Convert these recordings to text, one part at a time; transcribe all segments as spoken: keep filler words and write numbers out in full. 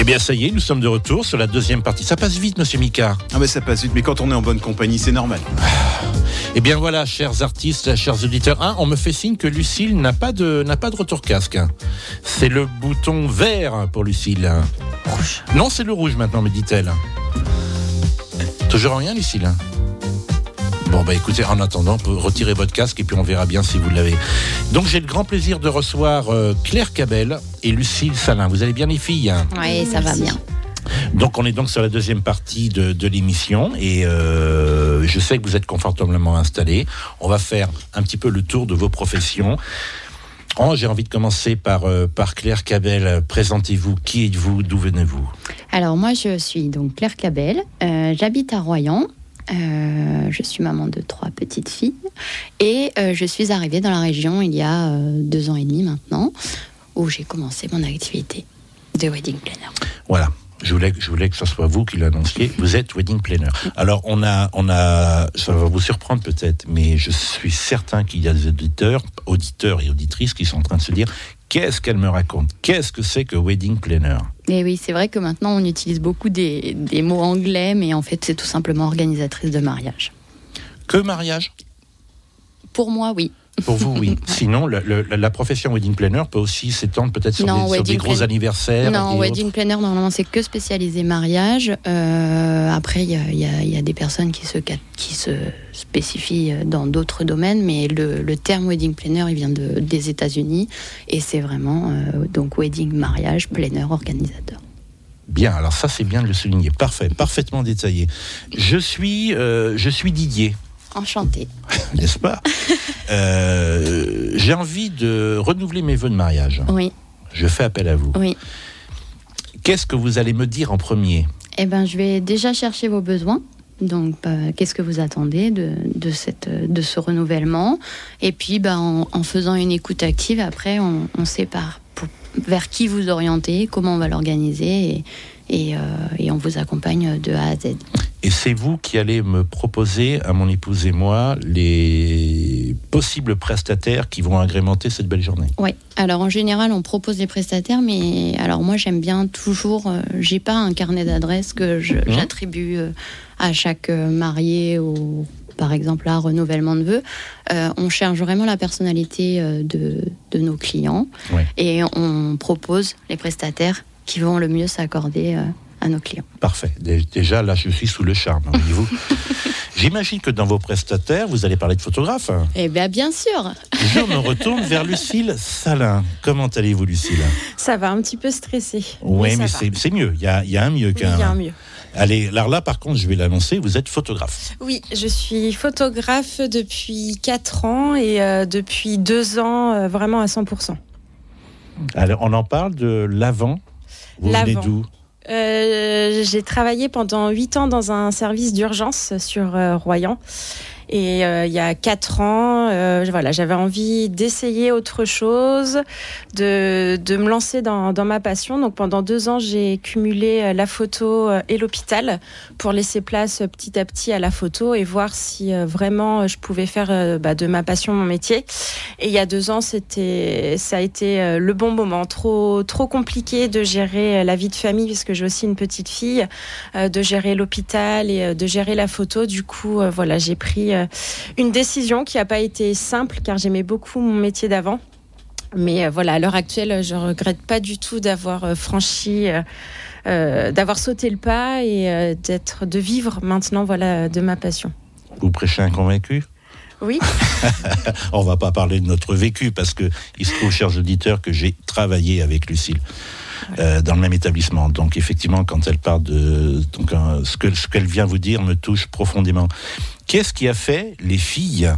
bien, ça y est, nous sommes de retour sur la deuxième partie. Ça passe vite, monsieur Micard. Ah ben ça passe vite, mais quand on est en bonne compagnie, c'est normal. Eh bien voilà, chers artistes, chers auditeurs. Un, on me fait signe que Lucille n'a pas de, n'a pas de retour casque. C'est le bouton vert pour Lucille. Rouge. Non, c'est le rouge maintenant, me dit-elle. Toujours rien, Lucille? Bon, bah écoutez, en attendant, retirez votre casque et puis on verra bien si vous l'avez. Donc j'ai le grand plaisir de recevoir euh, Claire Cabel et Lucille Salin. Vous allez bien, les filles? Oui, ça va bien. Donc on est donc sur la deuxième partie de, de l'émission et euh, je sais que vous êtes confortablement installés. On va faire un petit peu le tour de vos professions. Oh, j'ai envie de commencer par, euh, par Claire Cabel. Présentez-vous, qui êtes-vous, d'où venez-vous? Alors moi je suis donc Claire Cabel, euh, j'habite à Royan. Euh, je suis maman de trois petites filles et euh, je suis arrivée dans la région il y a euh, deux ans et demi maintenant, où j'ai commencé mon activité de wedding planner. Voilà. Je voulais, je voulais que ce soit vous qui l'annonciez. Vous êtes wedding planner. Alors, on a, on a, ça va vous surprendre peut-être, mais je suis certain qu'il y a des auditeurs, auditeurs et auditrices qui sont en train de se dire, qu'est-ce qu'elle me raconte? Qu'est-ce que c'est que wedding planner? Et oui, c'est vrai que maintenant on utilise beaucoup des, des mots anglais, mais en fait c'est tout simplement organisatrice de mariage. Que mariage? Pour moi, oui. Pour vous, oui. Sinon, le, le, la profession wedding planner peut aussi s'étendre peut-être sur, non, des, sur des gros plan... anniversaires. Non, wedding autres. Planner, normalement, c'est que spécialisé mariage. Euh, après, il y a, y, a, y a des personnes qui se, qui se spécifient dans d'autres domaines, mais le, le terme wedding planner, il vient de, des États-Unis, et c'est vraiment euh, donc wedding, mariage, planner, organisateur. Bien, alors ça, c'est bien de le souligner. Parfait, parfaitement détaillé. Je suis, euh, je suis Didier. Enchantée. N'est-ce pas? euh, J'ai envie de renouveler mes vœux de mariage. Oui. Je fais appel à vous. Oui. Qu'est-ce que vous allez me dire en premier? Eh ben, je vais déjà chercher vos besoins. Donc, euh, qu'est-ce que vous attendez de, de, cette, de ce renouvellement? Et puis, bah, en, en faisant une écoute active, après, on, on sait par, pour, vers qui vous orienter, comment on va l'organiser, et, et, euh, et on vous accompagne de A à Z. Et c'est vous qui allez me proposer, à mon épouse et moi, les possibles prestataires qui vont agrémenter cette belle journée. Oui. Alors, en général, on propose des prestataires, mais alors moi, j'aime bien toujours... Euh, j'ai pas un carnet d'adresses que je, mmh. j'attribue euh, à chaque euh, marié ou, par exemple, à un renouvellement de vœux. Euh, on cherche vraiment la personnalité euh, de, de nos clients, oui. Et on propose les prestataires qui vont le mieux s'accorder euh, à nos clients. Parfait. Déjà, là, je suis sous le charme, voyez-vous. J'imagine que dans vos prestataires, vous allez parler de photographes. Eh bien, bien sûr. Je me retourne vers Lucille Salin. Comment allez-vous, Lucille? Ça va, un petit peu stressé. Oui, mais, mais c'est, c'est mieux. Il y a, il y a un mieux qu'un... Oui, il y a un mieux. Allez, alors là, par contre, je vais l'annoncer, vous êtes photographe. Oui, je suis photographe depuis quatre ans et euh, depuis deux ans, euh, vraiment à cent pour cent. Alors, on en parle de l'avant. Vous L'avant. venez d'où? Euh, j'ai travaillé pendant huit ans dans un service d'urgence sur euh, Royan. Et euh, il y a quatre ans, euh, voilà, j'avais envie d'essayer autre chose, de, de me lancer dans, dans ma passion. Donc pendant deux ans, j'ai cumulé la photo et l'hôpital pour laisser place petit à petit à la photo et voir si euh, vraiment je pouvais faire euh, bah, de ma passion mon métier. Et il y a deux ans, c'était, ça a été euh, le bon moment. Trop, trop compliqué de gérer la vie de famille puisque j'ai aussi une petite fille, euh, de gérer l'hôpital et euh, de gérer la photo. Du coup, euh, voilà, j'ai pris euh, une décision qui n'a pas été simple car j'aimais beaucoup mon métier d'avant. Mais euh, voilà, à l'heure actuelle, je ne regrette pas du tout d'avoir euh, franchi, euh, euh, d'avoir sauté le pas et euh, d'être, de vivre maintenant voilà, de ma passion. Vous prêchez un convaincu ? Oui. On ne va pas parler de notre vécu parce qu'il se trouve, chers auditeurs, que j'ai travaillé avec Lucille. Euh, dans le même établissement. Donc effectivement, quand elle parle de donc, euh, ce, que, ce qu'elle vient vous dire me touche profondément. Qu'est-ce qui a fait, les filles,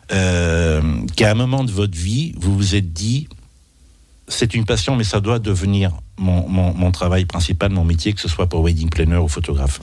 euh, qu'à un moment de votre vie, vous vous êtes dit c'est une passion, mais ça doit devenir mon, mon, mon travail principal, mon métier, que ce soit pour wedding planner ou photographe?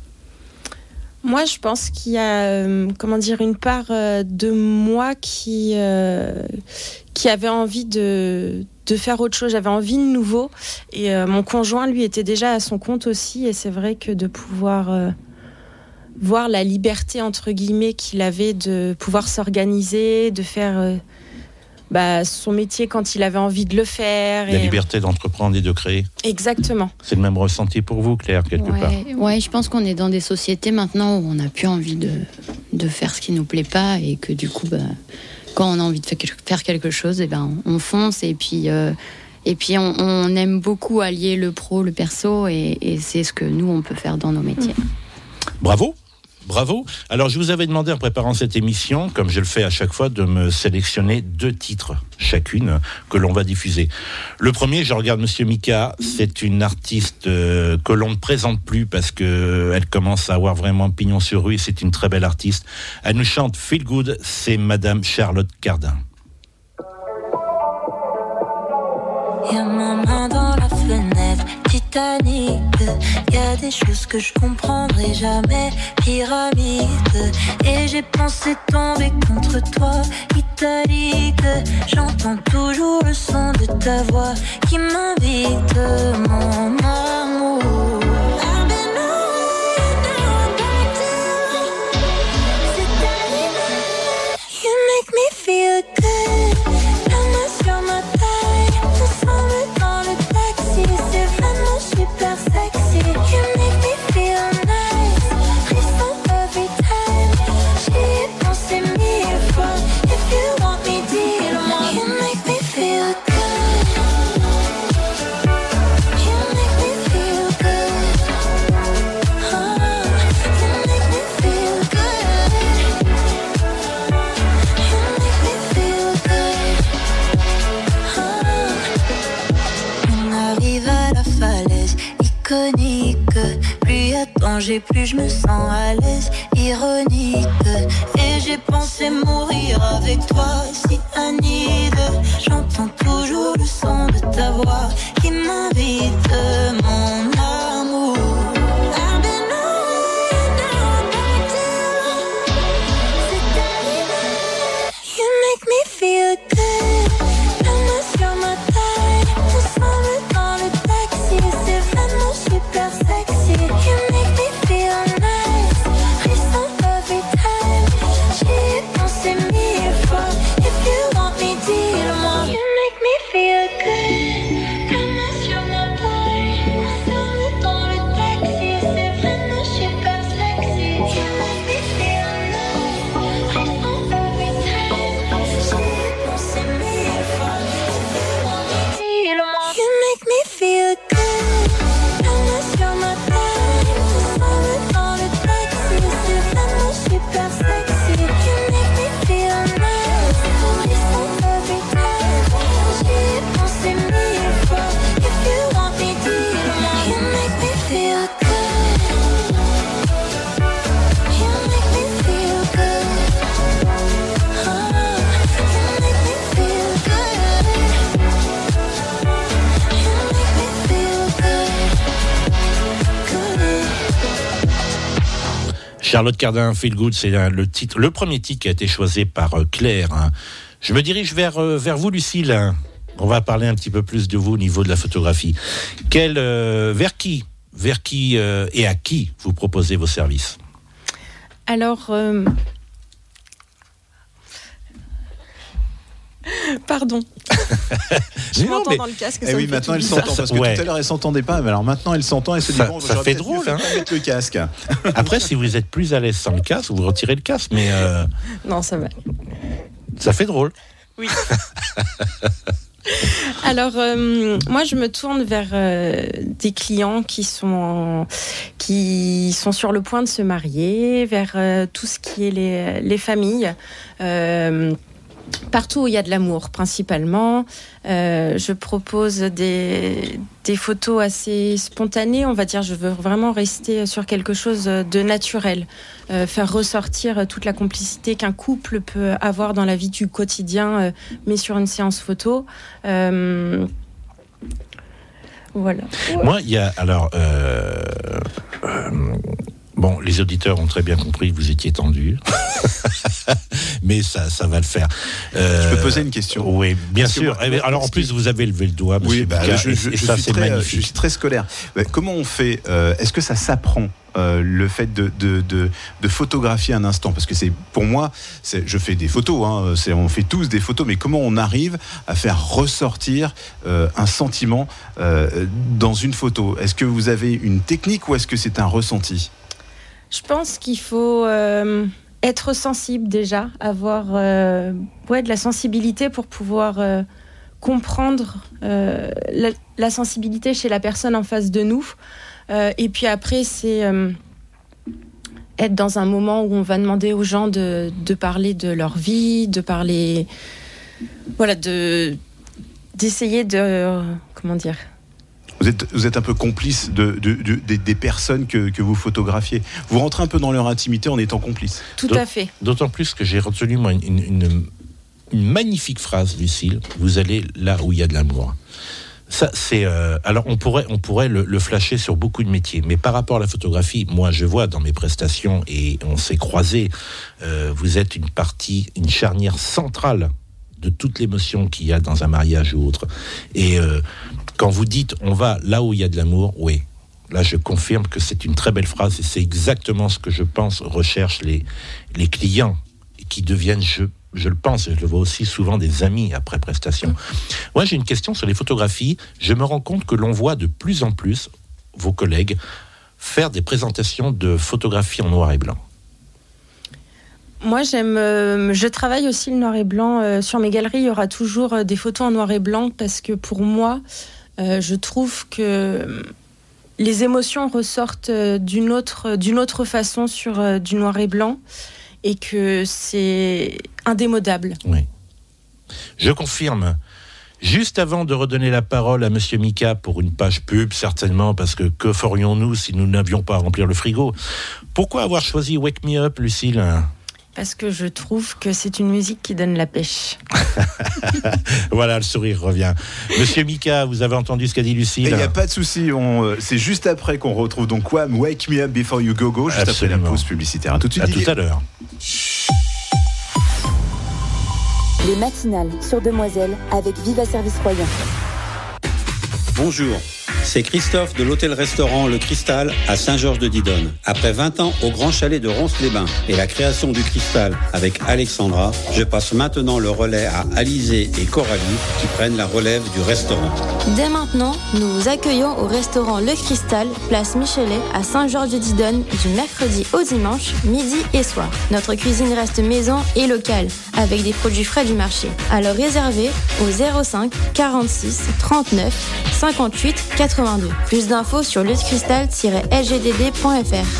Moi, je pense qu'il y a, euh, comment dire, une part euh, de moi qui, euh, qui avait envie de, de faire autre chose. J'avais envie de nouveau. Et euh, mon conjoint, lui, était déjà à son compte aussi. Et c'est vrai que de pouvoir euh, voir la liberté, entre guillemets, qu'il avait de pouvoir s'organiser, de faire... Euh, bah, son métier quand il avait envie de le faire. La et... liberté d'entreprendre et de créer. Exactement. C'est le même ressenti pour vous, Claire, quelque ouais, part. Ouais, je pense qu'on est dans des sociétés maintenant où on n'a plus envie de, de faire ce qui nous plaît pas et que du coup, bah, quand on a envie de faire quelque chose, et ben, on fonce et puis, euh, et puis on, on aime beaucoup allier le pro, le perso et, et c'est ce que nous, on peut faire dans nos métiers. Bravo! Bravo. Alors, je vous avais demandé en préparant cette émission, comme je le fais à chaque fois, de me sélectionner deux titres chacune que l'on va diffuser. Le premier, je regarde Monsieur Mika, c'est une artiste euh, que l'on ne présente plus parce que elle commence à avoir vraiment pignon sur rue et c'est une très belle artiste. Elle nous chante Feel Good, c'est Madame Charlotte Cardin. Y a ma main dans la fenêtre, Titanic. Y a des choses que je comprendrai jamais, pyramide. Et j'ai pensé tomber contre toi, italique. J'entends toujours le son de ta voix qui m'invite, mon amour. You make me feel good. La main sur ma taille, ensemble dans le taxi, c'est vraiment super sexy. You make me feel nice, frisson every time. J'y ai pensé mille fois. If you want me, dis-le-moi. You make me feel good. You make me feel good. Oh, you make me feel good. You make me feel good. Oh. On arrive à la falaise iconique. Plus y a danger, plus je me sens à l'aise. Ironique. Et j'ai pensé mourir avec toi, si Anide. J'entends toujours le son de ta voix qui m'invite, mon amour. I've been away, now I'm back to you. C'est terminé. You make me feel good. La main sur ma taille, ensemble dans le taxi, c'est vraiment super sexy. You make me feel nice, frisson every time. J'y ai pensé mille fois. If you want me, dis-le-moi. You make me feel good. La main sur ma taille, ensemble dans le taxi, c'est vraiment super sexy. You make me feel nice, frisson every time. J'y ai pensé mille fois. If you want me, dis-le-moi. You make me feel good. La main sur ma taille, ensemble dans le taxi, c'est vraiment super sexy. You make me feel nice, frisson every time. J'y ai pensé mille fois. If you want me, dis-le-moi. You make me feel good. You make me feel good. Oh, you make me feel good. You make me feel good. Good. Charlotte Cardin, Feel Good, c'est le titre, le premier titre qui a été choisi par euh, Claire. Hein. Je me dirige vers, euh, vers vous, Lucille. Hein. On va parler un petit peu plus de vous au niveau de la photographie. Quel, euh, vers qui, vers qui euh, et à qui vous proposez vos services? Alors, euh... pardon. Je Mais non, m'entends mais- dans le casque. Eh ça oui, me fait maintenant tout elle ça, s'entend ça- parce que ouais. tout à l'heure elle s'entendait pas, mais alors maintenant elle s'entend et se dit Ça- bon, ça j'aurais fait peut-être dû drôle, faire hein. pas mettre le casque. Après, si vous êtes plus à l'aise sans le casque, vous retirez le casque, mais euh, Non, ça va. ça fait drôle. Oui. Alors, euh, moi, je me tourne vers euh, des clients qui sont, qui sont sur le point de se marier, vers euh, tout ce qui est les, les familles. Euh, Partout où il y a de l'amour, principalement. Euh, je propose des, des photos assez spontanées, on va dire. Je veux vraiment rester sur quelque chose de naturel. Euh, faire ressortir toute la complicité qu'un couple peut avoir dans la vie du quotidien, euh, mais sur une séance photo. Euh, voilà. Moi, il y a alors. Euh, euh, bon, les auditeurs ont très bien compris que vous étiez tendu. Mais ça, ça va le faire. Euh, Je peux poser une question? Oui, bien Parce que sûr. moi, Eh bien, alors, en plus, vous avez levé le doigt, monsieur Oui, bah, Mika, je, et- je- et je ça, suis c'est très, magnifique. je suis très scolaire. Bah, comment on fait euh, Est-ce que ça s'apprend? euh, le fait de, de, de, de photographier un instant? Parce que c'est, pour moi, c'est, je fais des photos, hein, c'est, on fait tous des photos, mais comment on arrive à faire ressortir euh, un sentiment euh, dans une photo? Est-ce que vous avez une technique ou est-ce que c'est un ressenti? Je pense qu'il faut euh, être sensible déjà, avoir euh, ouais, de la sensibilité pour pouvoir euh, comprendre euh, la, la sensibilité chez la personne en face de nous. Euh, et puis après, c'est euh, être dans un moment où on va demander aux gens de, de parler de leur vie, de parler... Voilà, de, d'essayer de... Euh, comment dire ? Vous êtes, vous êtes un peu complice de, de, de, de, des personnes que, que vous photographiez. Vous rentrez un peu dans leur intimité en étant complice. Tout à fait. D'autant plus que j'ai retenu moi, une, une, une magnifique phrase, Lucille. Vous allez là où il y a de l'amour. Ça, c'est, euh, alors on pourrait, on pourrait le, le flasher sur beaucoup de métiers, mais par rapport à la photographie, moi je vois dans mes prestations, et on s'est croisés, euh, vous êtes une partie, une charnière centrale de toute l'émotion qu'il y a dans un mariage ou autre. Et euh, quand vous dites on va là où il y a de l'amour, oui, là je confirme que c'est une très belle phrase et c'est exactement ce que je pense recherchent les, les clients qui deviennent, je, je le pense, je le vois aussi souvent, des amis après prestation. Moi j'ai une question sur les photographies. Je me rends compte que l'on voit de plus en plus vos collègues faire des présentations de photographies en noir et blanc. Moi, j'aime. Euh, je travaille aussi le noir et blanc. Euh, sur mes galeries, il y aura toujours euh, des photos en noir et blanc parce que pour moi, euh, je trouve que les émotions ressortent euh, d'une autre, d'une autre façon sur euh, du noir et blanc et que c'est indémodable. Oui. Je confirme. Juste avant de redonner la parole à Monsieur Mika pour une page pub, certainement, parce que que ferions-nous si nous n'avions pas à remplir le frigo? Pourquoi avoir choisi Wake Me Up, Lucille? Parce que je trouve que c'est une musique qui donne la pêche. Voilà, le sourire revient. Monsieur Mika, vous avez entendu ce qu'a dit Lucille? Il n'y a pas de souci, on, c'est juste après qu'on retrouve donc Wham, Wake Me Up Before You Go Go, juste Absolument. Après la pause publicitaire. À tout de suite. À tout à l'heure. Les matinales sur Demoiselle avec Viva Service Royan. Bonjour, c'est Christophe de l'hôtel-restaurant Le Cristal à Saint-Georges-de-Didonne. Après vingt ans au Grand Chalet de Ronces-les-Bains et la création du Cristal avec Alexandra, je passe maintenant le relais à Alizé et Coralie qui prennent la relève du restaurant. Dès maintenant, nous vous accueillons au restaurant Le Cristal, place Michelet à Saint-Georges-de-Didonne du mercredi au dimanche, midi et soir. Notre cuisine reste maison et locale avec des produits frais du marché. Alors réservez au zéro cinq quarante-six trente-neuf cinquante-huit quatre-vingt-deux. Plus d'infos sur lecristal tiret l g d d point f r.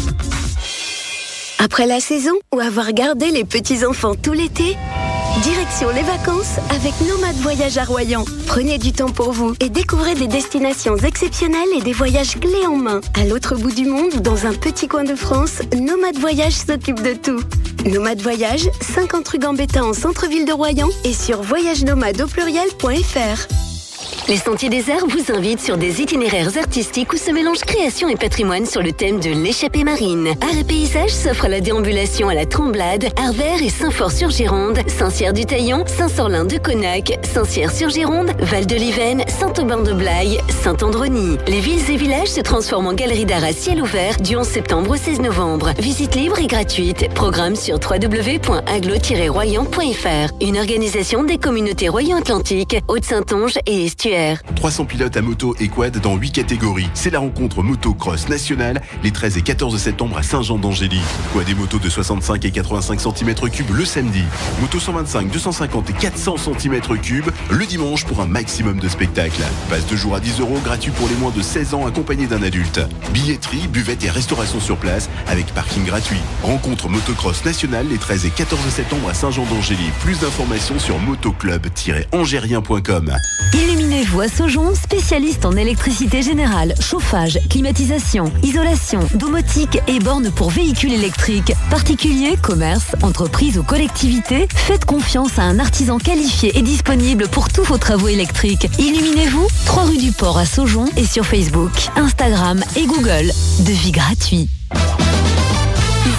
Après la saison ou avoir gardé les petits-enfants tout l'été, direction les vacances avec Nomade Voyage à Royan. Prenez du temps pour vous et découvrez des destinations exceptionnelles et des voyages clés en main. À l'autre bout du monde ou dans un petit coin de France, Nomade Voyage s'occupe de tout. Nomade Voyage, cinquante rue Gambetta en centre-ville de Royan et sur voyage nomade au pluriel point f r. Les Sentiers Déserts vous invitent sur des itinéraires artistiques où se mélangent création et patrimoine sur le thème de l'échappée marine. Art et paysage s'offre la déambulation à la Tremblade, Arvert et Saint-Fort-sur-Gironde, Saint-Cyr-du-Taillon, Saint-Sorlin-de-Conac, Saint-Cyr-sur-Gironde, Val-de-Livenne, Saint-Aubin-de-Blaye, Saint-Androny. Les villes et villages se transforment en galeries d'art à ciel ouvert du onze septembre au seize novembre. Visite libre et gratuite. Programme sur w w w point aglo tiret royan point f r. Une organisation des communautés Royan-Atlantique, Haute-Saintonge et Estuaire. trois cents pilotes à moto et quad dans huit catégories. C'est la rencontre motocross nationale les treize et quatorze septembre à Saint-Jean-d'Angély. Quad et moto de soixante-cinq et quatre-vingt-cinq centimètres cubes le samedi. Moto cent vingt-cinq, deux cent cinquante et quatre cents centimètres cubes le dimanche pour un maximum de spectacles. Passe de jour à dix euros, gratuit pour les moins de seize ans accompagnés d'un adulte. Billetterie, buvette et restauration sur place avec parking gratuit. Rencontre motocross nationale les treize et quatorze septembre à Saint-Jean-d'Angély. Plus d'informations sur motoclub tiret angérien point com. Illuminez-vous à Saujon, spécialiste en électricité générale, chauffage, climatisation, isolation, domotique et bornes pour véhicules électriques. Particuliers, commerces, entreprises ou collectivités, faites confiance à un artisan qualifié et disponible pour tous vos travaux électriques. Illuminez-vous, trois rue du Port à Saujon et sur Facebook, Instagram et Google. Devis gratuit. Il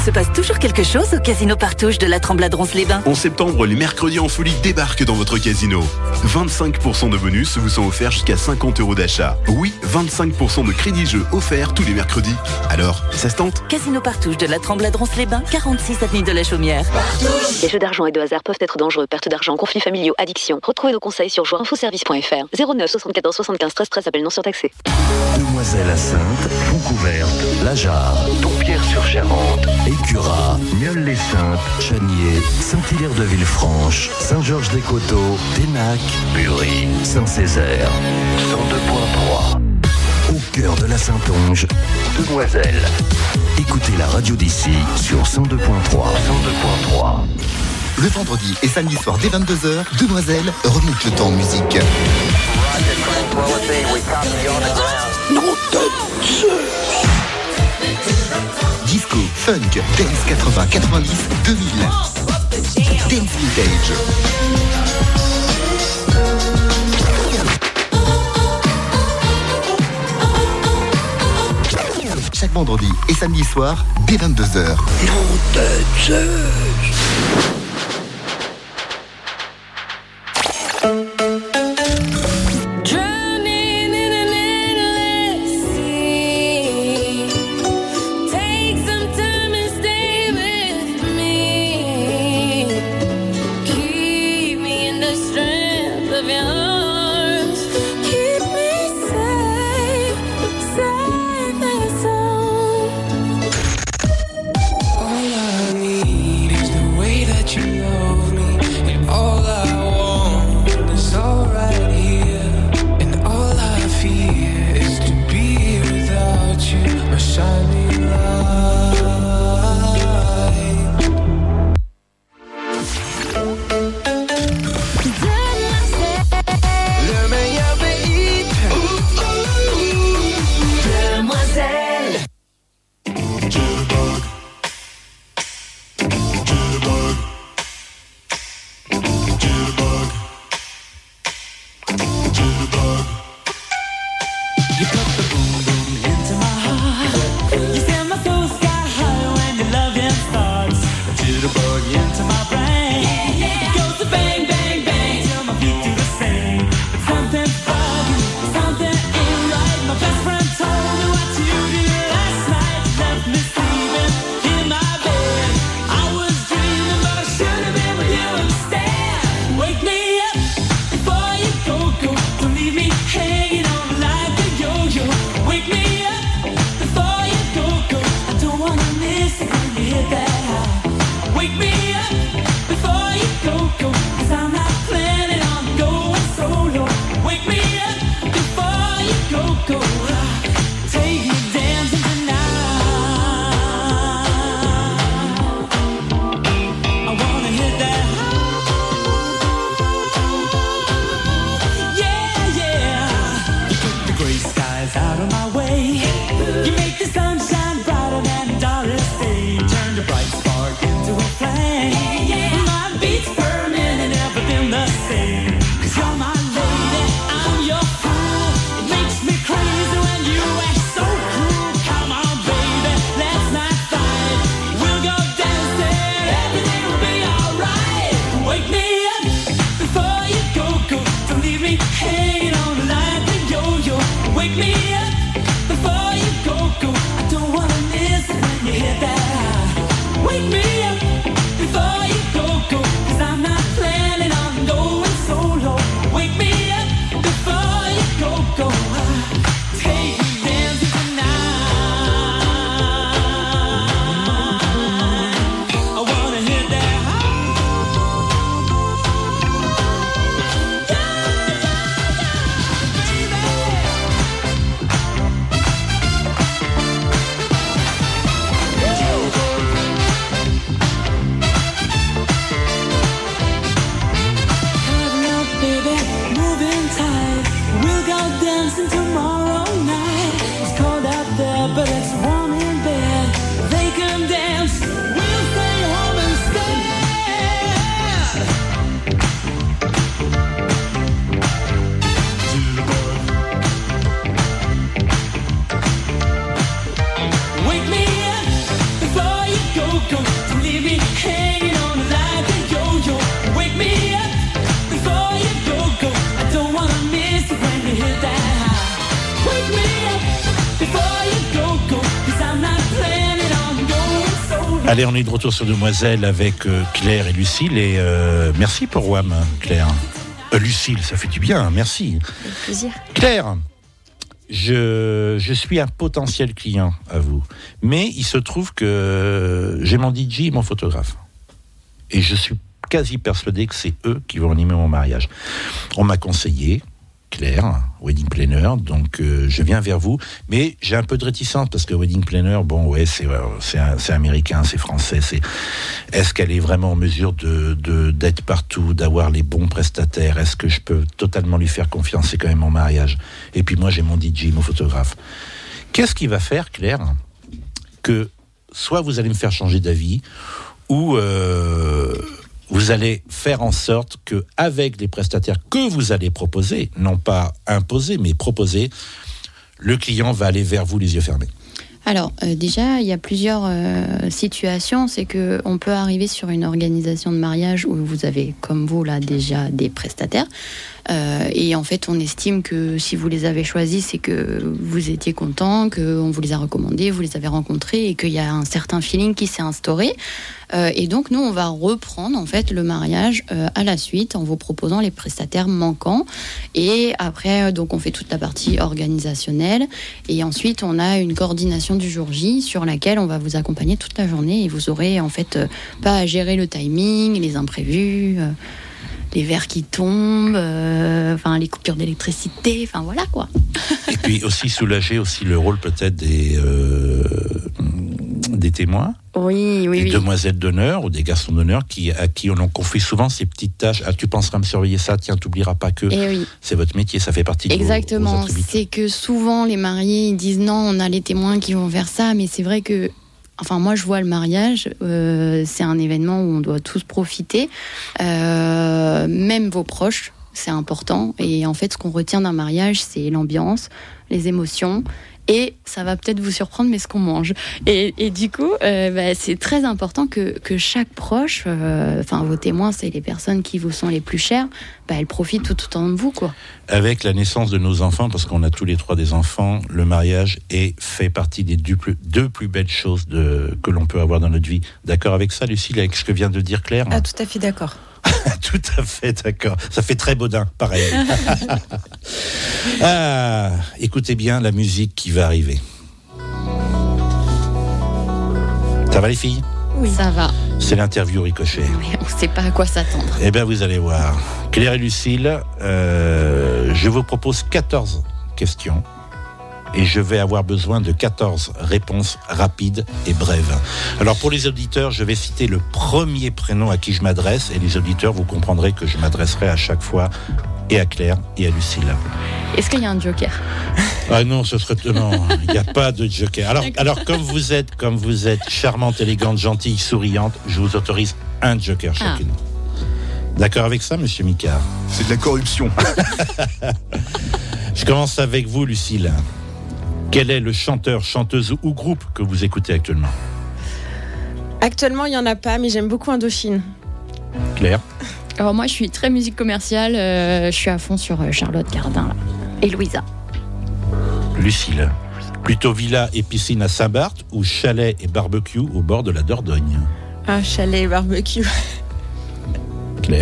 se passe toujours quelque chose au Casino Partouche de la Tremblade-Ronce-les-Bains. En septembre, les mercredis en folie débarquent dans votre casino. vingt-cinq pour cent de bonus vous sont offerts jusqu'à cinquante euros d'achat. Oui, vingt-cinq pour cent de crédit jeu offerts tous les mercredis. Alors, ça se tente? Casino Partouche de la Tremblade-Ronce-les-Bains, quarante-six avenue de la Chaumière. Partouche. Les jeux d'argent et de hasard peuvent être dangereux. Perte d'argent, conflits familiaux, addiction. Retrouvez nos conseils sur joueurs info service point f r. zéro neuf soixante-quatorze soixante-quinze treize treize, appel non surtaxé. Demoiselle à Sainte, Fontcouverte, La Jarre, Dompierre-sur-Charente, Écurat, Nieul-les-Saintes, Chanier, Saint-Hilaire de Villefranche, Saint-Georges-des-Coteaux, Ténac, Bury, Saint-Césaire. cent deux point trois. Au cœur de la Saintonge, Demoiselle. Écoutez la radio d'ici sur cent deux point trois. cent deux point trois. Le vendredi et samedi soir dès vingt-deux heures, Demoiselle remonte le temps en musique. Non de Zeus. Disco, funk, dance quatre-vingts, quatre-vingt-dix, deux mille. Dance vintage. Chaque vendredi et samedi soir dès vingt-deux heures. Non de Zeus. Allez, on est de retour sur Demoiselle avec euh, Claire et Lucille. Et euh, merci pour W A M, Claire. Euh, Lucille, ça fait du bien, merci. Avec plaisir. Claire, je, je suis un potentiel client à vous. Mais il se trouve que j'ai mon D J et mon photographe. Et je suis quasi persuadé que c'est eux qui vont animer mon mariage. On m'a conseillé, Claire, wedding planner, donc euh, je viens vers vous, mais j'ai un peu de réticence parce que wedding planner, bon ouais, c'est euh, c'est, un, c'est américain, c'est français, c'est est-ce qu'elle est vraiment en mesure de, de d'être partout, d'avoir les bons prestataires, est-ce que je peux totalement lui faire confiance, c'est quand même mon mariage. Et puis moi j'ai mon D J, mon photographe. Qu'est-ce qui va faire, Claire, que soit vous allez me faire changer d'avis, ou euh, vous allez faire en sorte que, avec les prestataires que vous allez proposer, non pas imposer, mais proposer, le client va aller vers vous les yeux fermés. Alors, euh, déjà, il y a plusieurs euh, situations. C'est qu'on peut arriver sur une organisation de mariage où vous avez, comme vous, là, déjà des prestataires. Euh, et en fait, on estime que si vous les avez choisis, c'est que vous étiez content, qu'on vous les a recommandés, vous les avez rencontrés et qu'il y a un certain feeling qui s'est instauré. Euh, et donc, nous, on va reprendre en fait le mariage euh, à la suite en vous proposant les prestataires manquants. Et après, donc, on fait toute la partie organisationnelle. Et ensuite, on a une coordination du jour J sur laquelle on va vous accompagner toute la journée. Et vous aurez en fait euh, pas à gérer le timing, les imprévus. Euh, les verres qui tombent, euh, enfin les coupures d'électricité, enfin voilà quoi. Et puis aussi soulager aussi le rôle peut-être des euh, des témoins. Oui, oui, des oui. demoiselles d'honneur ou des garçons d'honneur qui à qui on en confie souvent ces petites tâches. Ah, tu penseras me surveiller ça, tiens, t'oublieras pas que oui. C'est votre métier, ça fait partie de Exactement. vos, vos attributs. C'est que souvent les mariés ils disent non, on a les témoins qui vont faire ça, mais c'est vrai que Enfin, moi, je vois le mariage, euh, c'est un événement où on doit tous profiter, euh, même vos proches, c'est important. Et en fait, ce qu'on retient d'un mariage, c'est l'ambiance, les émotions, et ça va peut-être vous surprendre, mais ce qu'on mange. Et, et du coup, euh, bah, c'est très important que, que chaque proche, euh, enfin, vos témoins, c'est les personnes qui vous sont les plus chères, bah, elles profitent tout autant de vous, quoi. Avec la naissance de nos enfants, parce qu'on a tous les trois des enfants, le mariage est fait partie des deux plus, deux plus belles choses de, que l'on peut avoir dans notre vie. D'accord avec ça, Lucille, avec ce que vient de dire Claire ? Ah, tout à fait d'accord. Tout à fait d'accord. Ça fait très Baudin, pareil. Ah, écoutez bien la musique qui va arriver. Ça va les filles ? Oui, ça va. C'est l'interview Ricochet. Mais on ne sait pas à quoi s'attendre. Eh bien, vous allez voir. Claire et Lucille, euh, je vous propose quatorze questions. Et je vais avoir besoin de quatorze réponses rapides et brèves. Alors pour les auditeurs, je vais citer le premier prénom à qui je m'adresse. Et les auditeurs, vous comprendrez que je m'adresserai à chaque fois et à Claire et à Lucille. Est-ce qu'il y a un joker ? Ah non, ce serait... Non, il n'y a pas de joker. Alors, alors comme vous êtes, comme vous êtes charmante, élégante, gentille, souriante, je vous autorise un joker chacune. Ah. D'accord avec ça, monsieur Micard ? C'est de la corruption. Je commence avec vous, Lucille. Quel est le chanteur, chanteuse ou groupe que vous écoutez actuellement ? Actuellement, il n'y en a pas, mais j'aime beaucoup Indochine. Claire ? Alors moi, je suis très musique commerciale. Euh, je suis à fond sur Charlotte Cardin là. Et Louisa. Lucille. Plutôt villa et piscine à Saint-Barth ou chalet et barbecue au bord de la Dordogne ? Ah, chalet et barbecue. Claire ?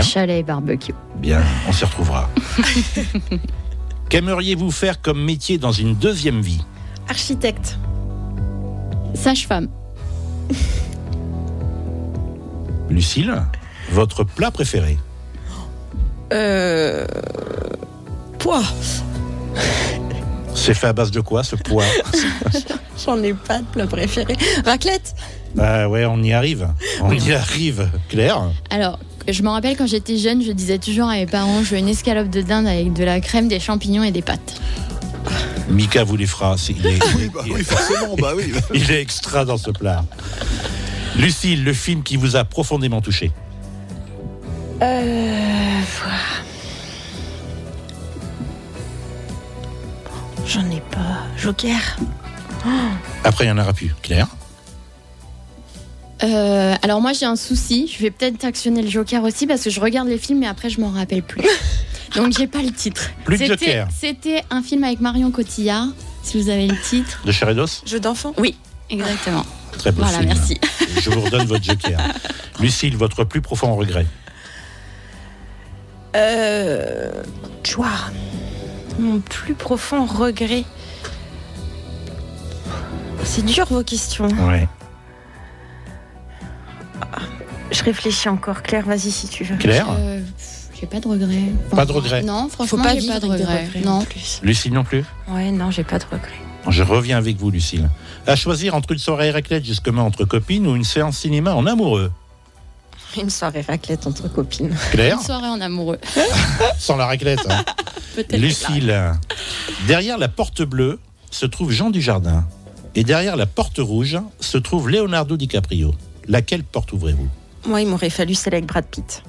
Chalet et barbecue. Bien, on s'y retrouvera. Qu'aimeriez-vous faire comme métier dans une deuxième vie ? Architecte. Sage-femme. Lucille, votre plat préféré ? Euh... Pois. C'est fait à base de quoi, ce pois ? J'en ai pas de plat préféré. Raclette. Ah ouais, on y arrive. On oui. y arrive. Claire ? Alors, je me rappelle quand j'étais jeune, je disais toujours à mes parents, je veux une escalope de dinde avec de la crème, des champignons et des pâtes. Mika vous les fera. Il est, oui, bah oui, forcément, bah oui. Il est extra dans ce plat. Lucille, le film qui vous a profondément touché ? Euh... J'en ai pas. Joker. Oh. Après, il n'y en aura plus. Claire ? Euh, alors moi j'ai un souci, je vais peut-être actionner le Joker aussi parce que je regarde les films mais après je m'en rappelle plus. Donc j'ai pas le titre. Plus de c'était, Joker. C'était un film avec Marion Cotillard, si vous avez le titre. De chair et d'os ? Jeu d'enfant ? Oui, exactement. Très beau Voilà, film. merci. Je vous redonne votre joker. Lucille, votre plus profond regret? Euh, tu vois, mon plus profond regret. C'est dur vos questions. Ouais. Je réfléchis encore. Claire, vas-y si tu veux. Claire Euh, J'ai pas de regret. Pas de regret. Non, Faut franchement, pas j'ai vivre pas de avec des regret. regrets Non. en plus. Lucille non plus? Ouais, non, j'ai pas de regret. Je reviens avec vous, Lucille. À choisir entre une soirée raclette justement entre copines ou une séance cinéma en amoureux? Une soirée raclette entre copines. Claire? Une soirée en amoureux. Sans la raclette. Hein. Peut-être. Lucille, derrière la porte bleue se trouve Jean Dujardin. Et derrière la porte rouge se trouve Leonardo DiCaprio. Laquelle porte ouvrez-vous? Moi, il m'aurait fallu celle avec Brad Pitt.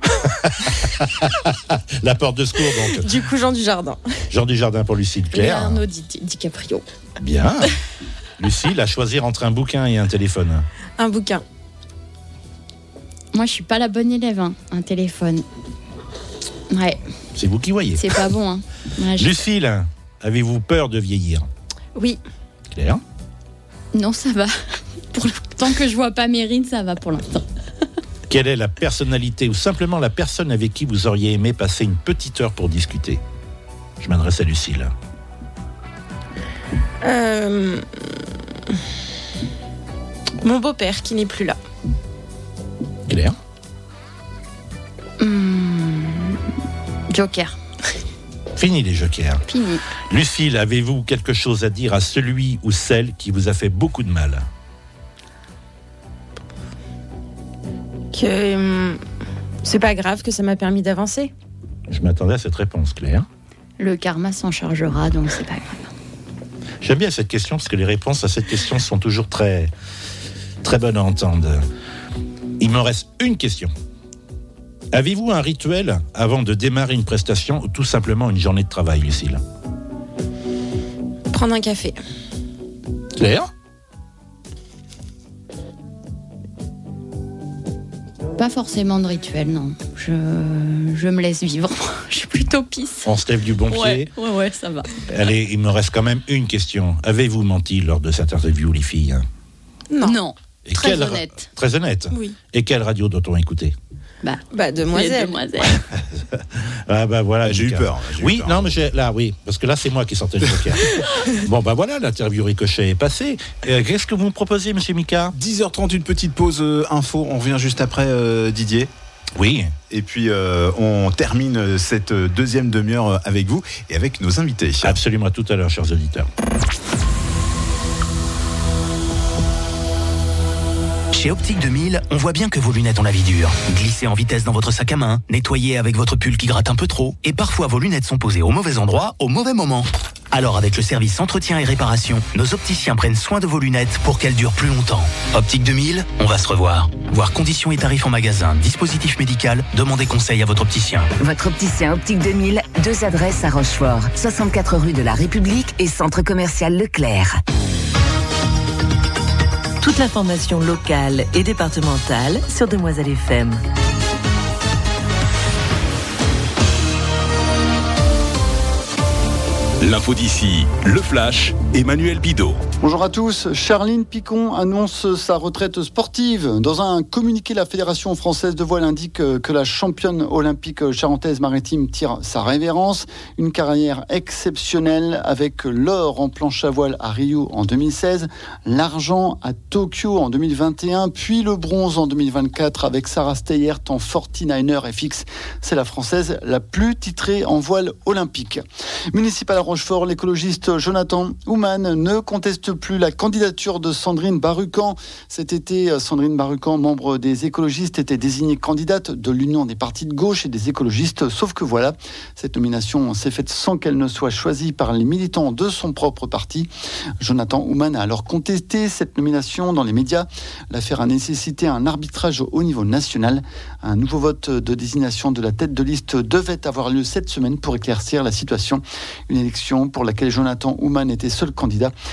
La porte de secours, donc. Du coup, Jean Dujardin. Jean Dujardin pour Lucille. Claire? Leonardo Di- DiCaprio. Bien. Lucille, à choisir entre un bouquin et un téléphone. Un bouquin. Moi, je suis pas la bonne élève. Hein. Un téléphone. Ouais, C'est vous qui voyez. c'est pas bon. Hein. Ouais, je- Lucille, avez-vous peur de vieillir? Oui. Claire? Non, ça va. Pour le... Tant que je vois pas Mérine, ça va pour l'instant. Quelle est la personnalité ou simplement la personne avec qui vous auriez aimé passer une petite heure pour discuter? Je m'adresse à Lucille. Euh... Mon beau-père qui n'est plus là. Claire? Hmm. Joker. Fini les jokers. Fini. Lucille, avez-vous quelque chose à dire à celui ou celle qui vous a fait beaucoup de mal? Que hum, c'est pas grave, que ça m'a permis d'avancer. Je m'attendais à cette réponse, Claire. Le karma s'en chargera, donc c'est pas grave. J'aime bien cette question parce que les réponses à cette question sont toujours très, très bonnes à entendre. Il me reste une question. Avez-vous un rituel avant de démarrer une prestation ou tout simplement une journée de travail, Lucille? Prendre un café. Claire? Pas forcément de rituel, non. Je, je me laisse vivre. Je suis plutôt pisse. On se lève du bon Ouais, pied. ouais, ouais, ça va. Allez, il me reste quand même une question. Avez-vous menti lors de cette interview, les filles? Non. Non. Et Très quelle- honnête. Très honnête. Oui. Et quelle radio doit-on écouter? Bah, bah demoiselle. Les demoiselles. Ah bah voilà, J'ai eu Lucas. peur, j'ai eu Oui, peur. non, mais j'ai, là, oui, parce que là, c'est moi qui sortais le joker. Bon, bah voilà, l'interview Ricochet est passée. Euh, qu'est-ce que vous me proposez, Monsieur Mika? dix heures trente, une petite pause euh, info. On revient juste après, euh, Didier. Oui. Et puis, euh, on termine cette deuxième demi-heure avec vous et avec nos invités. Absolument, à tout à l'heure, chers auditeurs. Chez Optique deux mille, on voit bien que vos lunettes ont la vie dure. Glissez en vitesse dans votre sac à main, nettoyez avec votre pull qui gratte un peu trop, et parfois vos lunettes sont posées au mauvais endroit, au mauvais moment. Alors avec le service entretien et réparation, nos opticiens prennent soin de vos lunettes pour qu'elles durent plus longtemps. Optique deux mille, on va se revoir. Voir conditions et tarifs en magasin, dispositif médical, demandez conseil à votre opticien. Votre opticien Optique deux mille, deux adresses à Rochefort, soixante-quatre rue de la République et centre commercial Leclerc. Toute l'information locale et départementale sur Demoiselle F M. L'info d'ici, le flash, Emmanuel Bidot. Bonjour à tous. Charline Picon annonce sa retraite sportive. Dans un communiqué, la Fédération française de voile indique que la championne olympique charentaise maritime tire sa révérence. Une carrière exceptionnelle avec l'or en planche à voile à Rio en deux mille seize, l'argent à Tokyo en deux mille vingt et un, puis le bronze en deux mille vingt-quatre avec Sarah Steyert en quarante-neuf F X. C'est la française la plus titrée en voile olympique. Municipal à Rochefort, l'écologiste Jonathan Houman ne conteste plus la candidature de Sandrine Barucan. Cet été, Sandrine Barucan, membre des écologistes, était désignée candidate de l'Union des partis de gauche et des écologistes. Sauf que voilà, cette nomination s'est faite sans qu'elle ne soit choisie par les militants de son propre parti. Jonathan Houman a alors contesté cette nomination dans les médias. L'affaire a nécessité un arbitrage au niveau national. Un nouveau vote de désignation de la tête de liste devait avoir lieu cette semaine pour éclaircir la situation. Une élection pour laquelle Jonathan Houman était seul candidat devant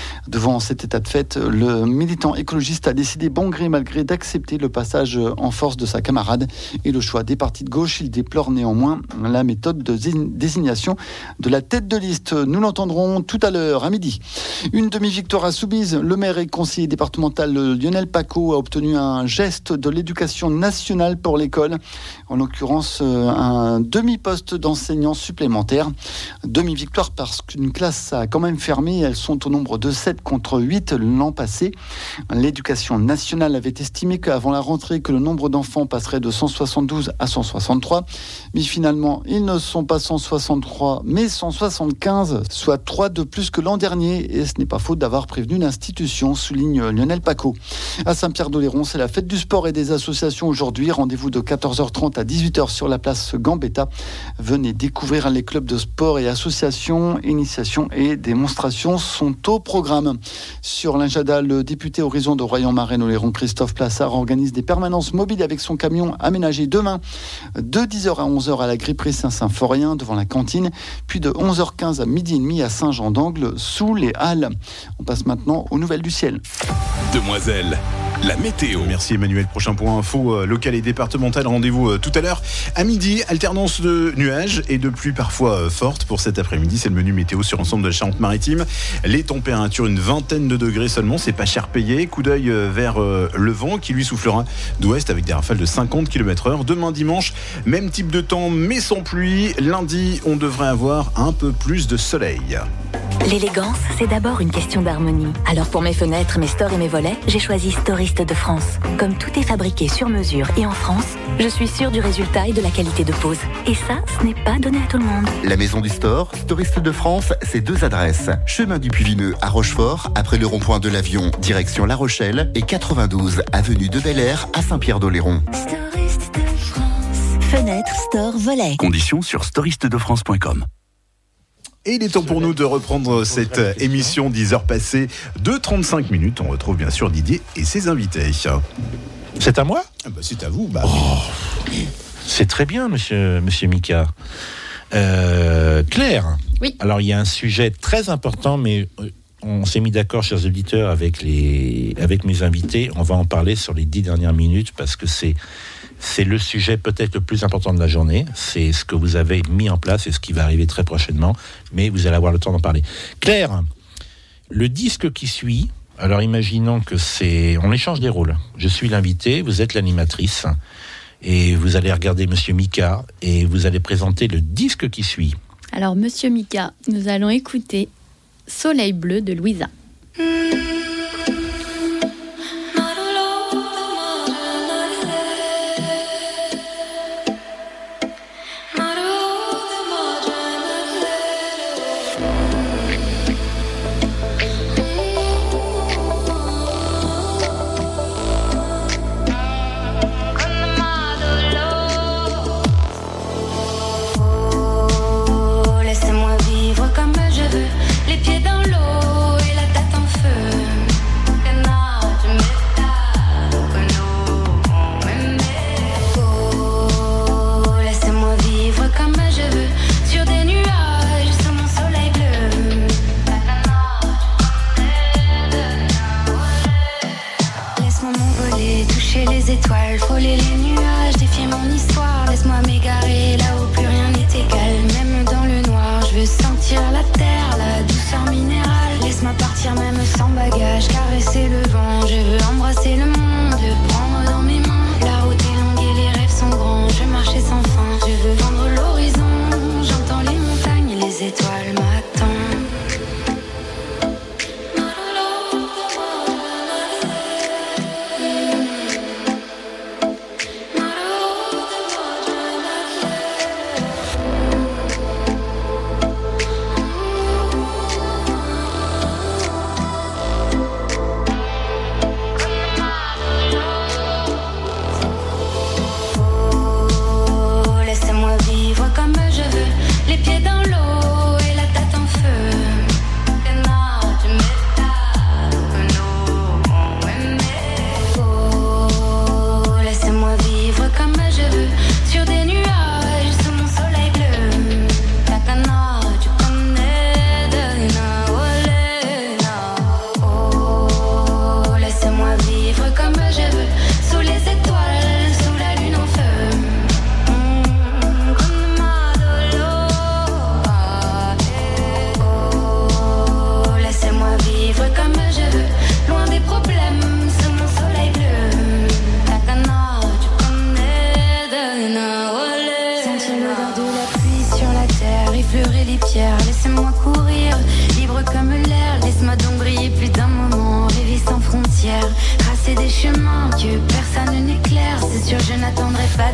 Devant cet état de fait, le militant écologiste a décidé bon gré mal gré d'accepter le passage en force de sa camarade et le choix des partis de gauche. Il déplore néanmoins la méthode de désignation de la tête de liste. Nous l'entendrons tout à l'heure à midi. Une demi-victoire à Soubise. Le maire et conseiller départemental Lionel Paco a obtenu un geste de l'éducation nationale pour l'école. En l'occurrence, un demi-poste d'enseignant supplémentaire. Demi-victoire parce qu'une classe a quand même fermé. Elles sont au nombre de sept contre huit l'an passé. L'éducation nationale avait estimé qu'avant la rentrée, que le nombre d'enfants passerait de cent soixante-douze à cent soixante-trois. Mais finalement, ils ne sont pas cent soixante-trois, mais cent soixante-quinze, soit trois de plus que l'an dernier. Et ce n'est pas faute d'avoir prévenu l'institution, souligne Lionel Paco. À Saint-Pierre-d'Oléron, c'est la fête du sport et des associations aujourd'hui. Rendez-vous de quatorze heures trente à dix-huit heures sur la place Gambetta. Venez découvrir les clubs de sport et associations. Initiations et démonstrations sont au programme. Sur l'Injada, le député Horizon de Royan-Marais-Oléron, Christophe Plassard, organise des permanences mobiles avec son camion aménagé demain de dix heures à onze heures à la Gripperie Saint-Symphorien devant la cantine, puis de onze heures quinze à midi et demi à Saint-Jean-d'Angle sous les Halles. On passe maintenant aux nouvelles du ciel. Demoiselle, la météo. Merci Emmanuel. Prochain point info euh, local et départemental. Rendez-vous euh, tout à l'heure à midi. Alternance de nuages et de pluie parfois euh, forte pour cet après-midi. C'est le menu météo sur l'ensemble de la Charente-Maritime. Les températures, une vingtaine de degrés seulement. C'est pas cher payé. Coup d'œil euh, vers euh, le vent qui lui soufflera d'ouest avec des rafales de cinquante kilomètres heure. Demain dimanche, même type de temps mais sans pluie. Lundi, on devrait avoir un peu plus de soleil. L'élégance, c'est d'abord une question d'harmonie. Alors pour mes fenêtres, mes stores et mes volets, j'ai choisi Storiste de France. Comme tout est fabriqué sur mesure et en France, je suis sûre du résultat et de la qualité de pose. Et ça, ce n'est pas donné à tout le monde. La maison du store, Storiste de France, c'est deux adresses. Chemin du Puy-Vineux à Rochefort, après le rond-point de l'Avion, direction La Rochelle, et quatre-vingt-douze avenue de Bel-Air à Saint-Pierre-d'Oléron. Storiste de France. Fenêtre, store, volet. Conditions sur storiste de france point com. Et il est temps pour nous de reprendre cette émission dix heures passées de trente-cinq minutes. On retrouve bien sûr Didier et ses invités. C'est à moi ? Ah bah c'est à vous. Bah. Oh, c'est très bien, monsieur, monsieur Mika. Euh, Claire ? Oui. Alors, il y a un sujet très important, mais on s'est mis d'accord, chers auditeurs, avec, les, avec mes invités. On va en parler sur les dix dernières minutes parce que c'est... C'est le sujet peut-être le plus important de la journée. C'est ce que vous avez mis en place et ce qui va arriver très prochainement. Mais vous allez avoir le temps d'en parler. Claire, le disque qui suit, alors imaginons que c'est... On échange des rôles. Je suis l'invité, vous êtes l'animatrice. Et vous allez regarder Monsieur Mika et vous allez présenter le disque qui suit. Alors, Monsieur Mika, nous allons écouter Soleil bleu de Louisa.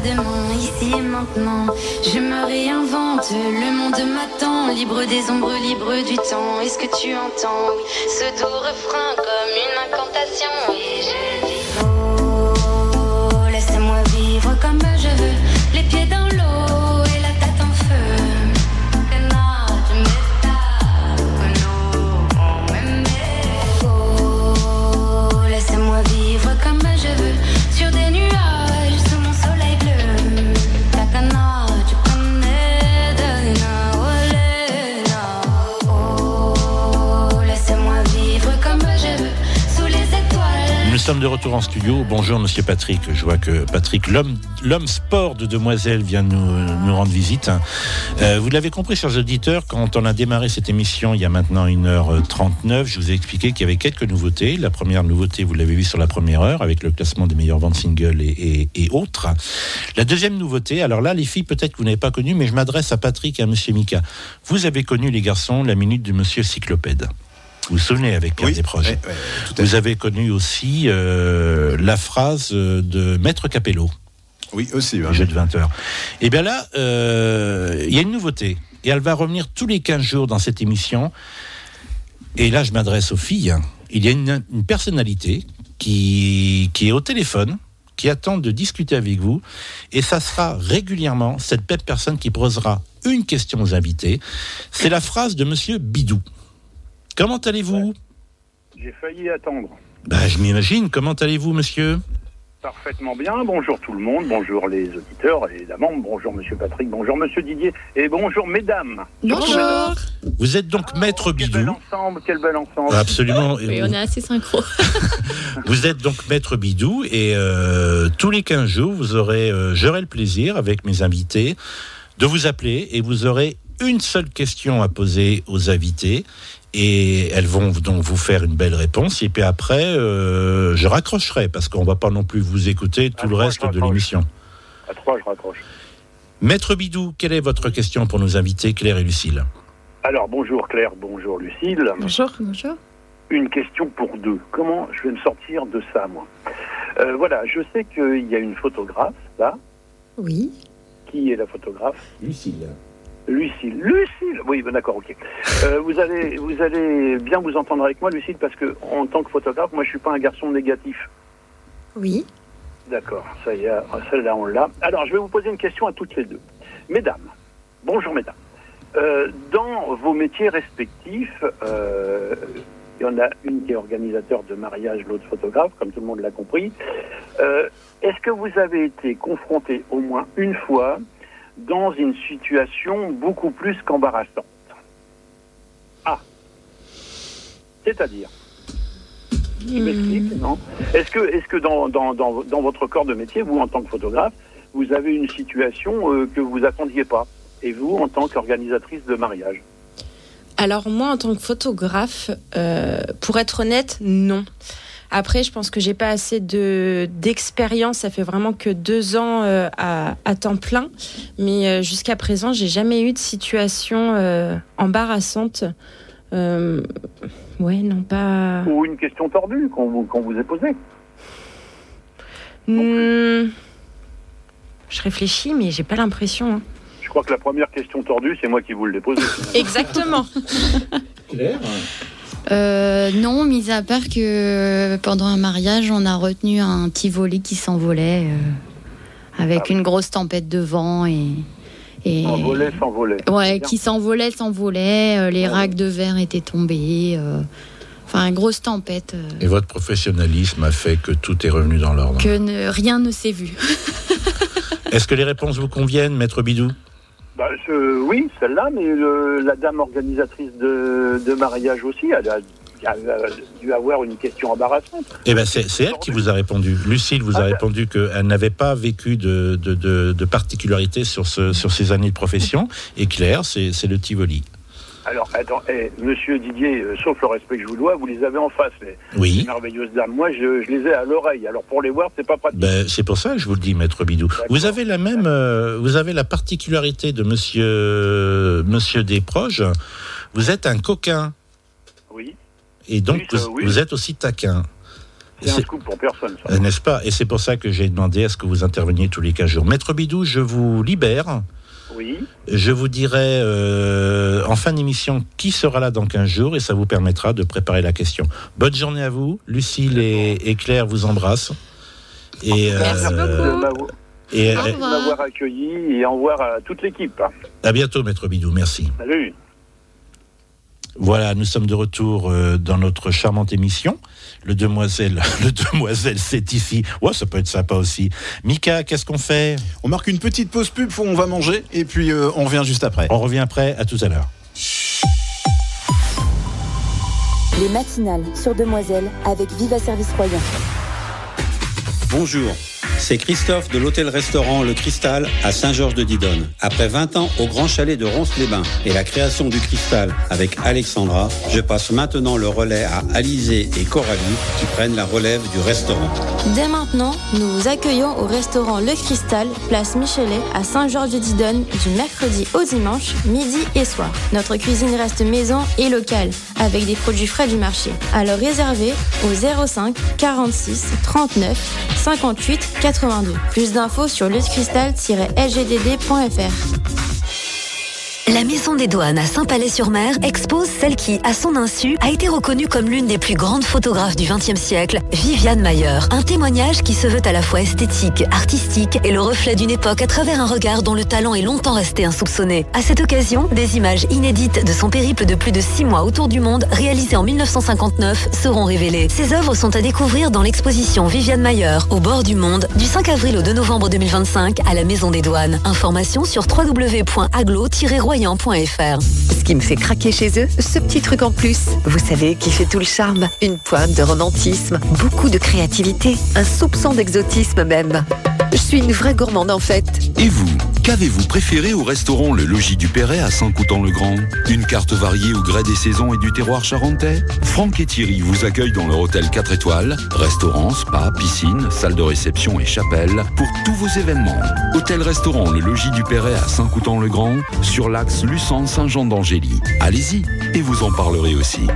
demain, ici et maintenant. Je me réinvente, le monde m'attend. Libre des ombres, libre du temps. Est-ce que tu entends, oui, ce doux refrain comme une incantation? Et je dis, oh, laissez-moi vivre comme je veux. Les pieds dans l'eau et la tête en feu. Que nage, m'étape, nous, m'aimer. Oh, laissez-moi vivre comme je veux. Sur des nuages, sous mon soleil bleu. Takana, tu connais de Naolena. Oh, laissez-moi vivre comme je veux. Sous les étoiles. Nous sommes de retour en studio. Bonjour Monsieur Patrick. Je vois que Patrick, l'homme, l'homme sport de Demoiselle, vient nous, nous rendre visite. Euh, vous l'avez compris, chers auditeurs, quand on a démarré cette émission il y a maintenant une heure trente-neuf, je vous ai expliqué qu'il y avait quelques nouveautés. La première nouveauté, vous l'avez vu sur la première heure, avec le classement des meilleures ventes singles et, et, et autres. La deuxième nouveauté, alors là, les filles, peut-être que vous n'avez pas connu, mais je m'adresse à Patrick et à Monsieur Mika. Vous avez connu, les garçons, la minute de Monsieur Cyclopède. Vous vous souvenez avec Pierre Oui, Desproges. ouais, ouais, tout à Vous fait. avez connu aussi euh, la phrase de Maître Capello. Oui, aussi. Le jeu de vingt heures. Et bien là, euh, il y a une nouveauté. Et elle va revenir tous les quinze jours dans cette émission. Et là, je m'adresse aux filles. Il y a une, une personnalité qui, qui est au téléphone, qui attend de discuter avec vous. Et ça sera régulièrement cette même personne qui posera une question aux invités. C'est la phrase de Monsieur Bidou. Comment allez-vous ? J'ai failli attendre. Ben, je m'imagine. Comment allez-vous, monsieur ? Parfaitement bien. Bonjour tout le monde. Bonjour les auditeurs, évidemment. Bonjour Monsieur Patrick. Bonjour Monsieur Didier. Et bonjour mesdames. Bonjour. Vous êtes donc Maître Quel Bidou. bel ensemble, quel bel ensemble. Absolument. Oui, on est assez synchro. Vous êtes donc Maître Bidou et euh, tous les quinze jours, vous aurez, euh, j'aurai le plaisir avec mes invités de vous appeler et vous aurez une seule question à poser aux invités. Et elles vont donc vous faire une belle réponse. Et puis après, euh, je raccrocherai, parce qu'on ne va pas non plus vous écouter tout à le trois, reste de l'émission. À trois, je raccroche. Maître Bidou, quelle est votre question pour nos invités, Claire et Lucille ? Alors, bonjour Claire, bonjour Lucille. Bonjour. Bonjour. Une question pour deux. Comment je vais me sortir de ça, moi ? euh, Voilà, je sais qu'il y a une photographe, là. Oui. Qui est la photographe ? Lucille. Lucille. Lucille Oui, ben d'accord, ok. Euh, vous, allez, vous allez bien vous entendre avec moi, Lucille, parce que en tant que photographe, moi, je suis pas un garçon négatif. Oui. D'accord, ça y est, celle-là, on l'a. Alors, je vais vous poser une question à toutes les deux. Mesdames, bonjour mesdames. Euh, dans vos métiers respectifs, euh, il y en a une qui est organisateur de mariage, l'autre photographe, comme tout le monde l'a compris. Euh, est-ce que vous avez été confronté au moins une fois dans une situation beaucoup plus qu'embarrassante? Ah, c'est-à-dire, je m'explique, non? Est-ce que, est-ce que dans, dans, dans, dans votre corps de métier, vous en tant que photographe, vous avez une situation euh, que vous attendiez pas, et vous en tant qu'organisatrice de mariage? Alors moi, en tant que photographe, euh, pour être honnête, non. Après, je pense que j'ai pas assez de d'expérience. Ça fait vraiment que deux ans euh, à, à temps plein, mais euh, jusqu'à présent, j'ai jamais eu de situation euh, embarrassante. Euh, ouais, non pas. Ou une question tordue qu'on vous qu'on vous ait posée. Mmh, je réfléchis, mais j'ai pas l'impression. Hein. Je crois que la première question tordue, c'est moi qui vous l'ai posée. Exactement. Claire ? Euh, non, mis à part que pendant un mariage, on a retenu un Tivoli qui s'envolait euh, avec ah oui. une grosse tempête de vent et. et s'envolait, s'envolait. Ouais, qui s'envolait, s'envolait. Euh, les ah racks oui. de verre étaient tombés. Euh, enfin, une grosse tempête. Euh, et votre professionnalisme a fait que tout est revenu dans l'ordre. Que ne, rien ne s'est vu. Est-ce que les réponses vous conviennent, Maître Bidou ? Bah, je, oui, celle-là, mais le, la dame organisatrice de, de mariage aussi, elle a, elle a dû avoir une question embarrassante. Eh ben, c'est, c'est elle qui vous a répondu. Lucille vous a ah, répondu qu'elle n'avait pas vécu de, de, de, de particularité sur, ce, sur ses années de profession. Et Claire, c'est, c'est le Tivoli. Alors, attends, eh, monsieur Didier, euh, sauf le respect que je vous dois, vous les avez en face, les, oui. les merveilleuses dames. Moi, je, je les ai à l'oreille. Alors, pour les voir, c'est pas pratique. Ben, c'est pour ça que je vous le dis, Maître Bidou. D'accord. Vous avez la même, euh, vous avez la particularité de monsieur, monsieur Desproges. Vous êtes un coquin. Oui. Et donc, oui, ça, vous, oui. vous êtes aussi taquin. C'est un scoop pour personne, ça. Euh, n'est-ce pas? Et c'est pour ça que j'ai demandé à ce que vous interveniez tous les quinze jours. Maître Bidou, je vous libère. Oui. Je vous dirai euh, en fin d'émission qui sera là dans quinze jours et ça vous permettra de préparer la question. Bonne journée à vous. Lucille et, et Claire vous embrassent. Et, Merci euh, beaucoup. Et, Merci de m'avoir accueilli et au revoir à toute l'équipe. À bientôt, Maître Bidou. Merci. Salut. Voilà, nous sommes de retour euh, dans notre charmante émission. Le demoiselle, le demoiselle, c'est ici. Ouais, ça peut être sympa aussi. Mika, qu'est-ce qu'on fait? On marque une petite pause pub, on va manger et puis euh, on revient juste après. On revient après, à tout à l'heure. Les matinales sur Demoiselle avec Viva Service Royan. Bonjour, c'est Christophe de l'hôtel-restaurant Le Cristal à Saint-Georges-de-Didonne. Après vingt ans au Grand Chalet de Ronces-les-Bains et la création du Cristal avec Alexandra, je passe maintenant le relais à Alizé et Coralie qui prennent la relève du restaurant. Dès maintenant, nous vous accueillons au restaurant Le Cristal, place Michelet, à Saint-Georges-de-Didonne, du mercredi au dimanche, midi et soir. Notre cuisine reste maison et locale, avec des produits frais du marché. Alors réservez au zéro cinq quarante-six trente-neuf cinquante-huit quatre-vingt-deux. Plus d'infos sur lecristal tiret l g d d point f r. La Maison des Douanes à Saint-Palais-sur-Mer expose celle qui, à son insu, a été reconnue comme l'une des plus grandes photographes du vingtième siècle, Viviane Mayer. Un témoignage qui se veut à la fois esthétique, artistique et le reflet d'une époque à travers un regard dont le talent est longtemps resté insoupçonné. À cette occasion, des images inédites de son périple de plus de six mois autour du monde, réalisé en mille neuf cent cinquante-neuf, seront révélées. Ces œuvres sont à découvrir dans l'exposition Viviane Mayer, au bord du monde, du cinq avril au deux novembre deux mille vingt-cinq à la Maison des Douanes. Information sur w w w point aglo tiret royan point f r. Ce qui me fait craquer chez eux, ce petit truc en plus. Vous savez, qui fait tout le charme. Une pointe de romantisme, beaucoup de créativité, un soupçon d'exotisme même. Je suis une vraie gourmande en fait. Et vous, qu'avez-vous préféré au restaurant Le Logis du Perret à Saint-Coutan-le-Grand? Une carte variée au gré des saisons et du terroir charentais? Franck et Thierry vous accueillent dans leur hôtel quatre étoiles, restaurant, spa, piscine, salle de réception et chapelle pour tous vos événements. Hôtel-restaurant Le Logis du Perret à Saint-Coutan-le-Grand sur l'axe Luçon-Saint-Jean-d'Angély. Allez-y et vous en parlerez aussi.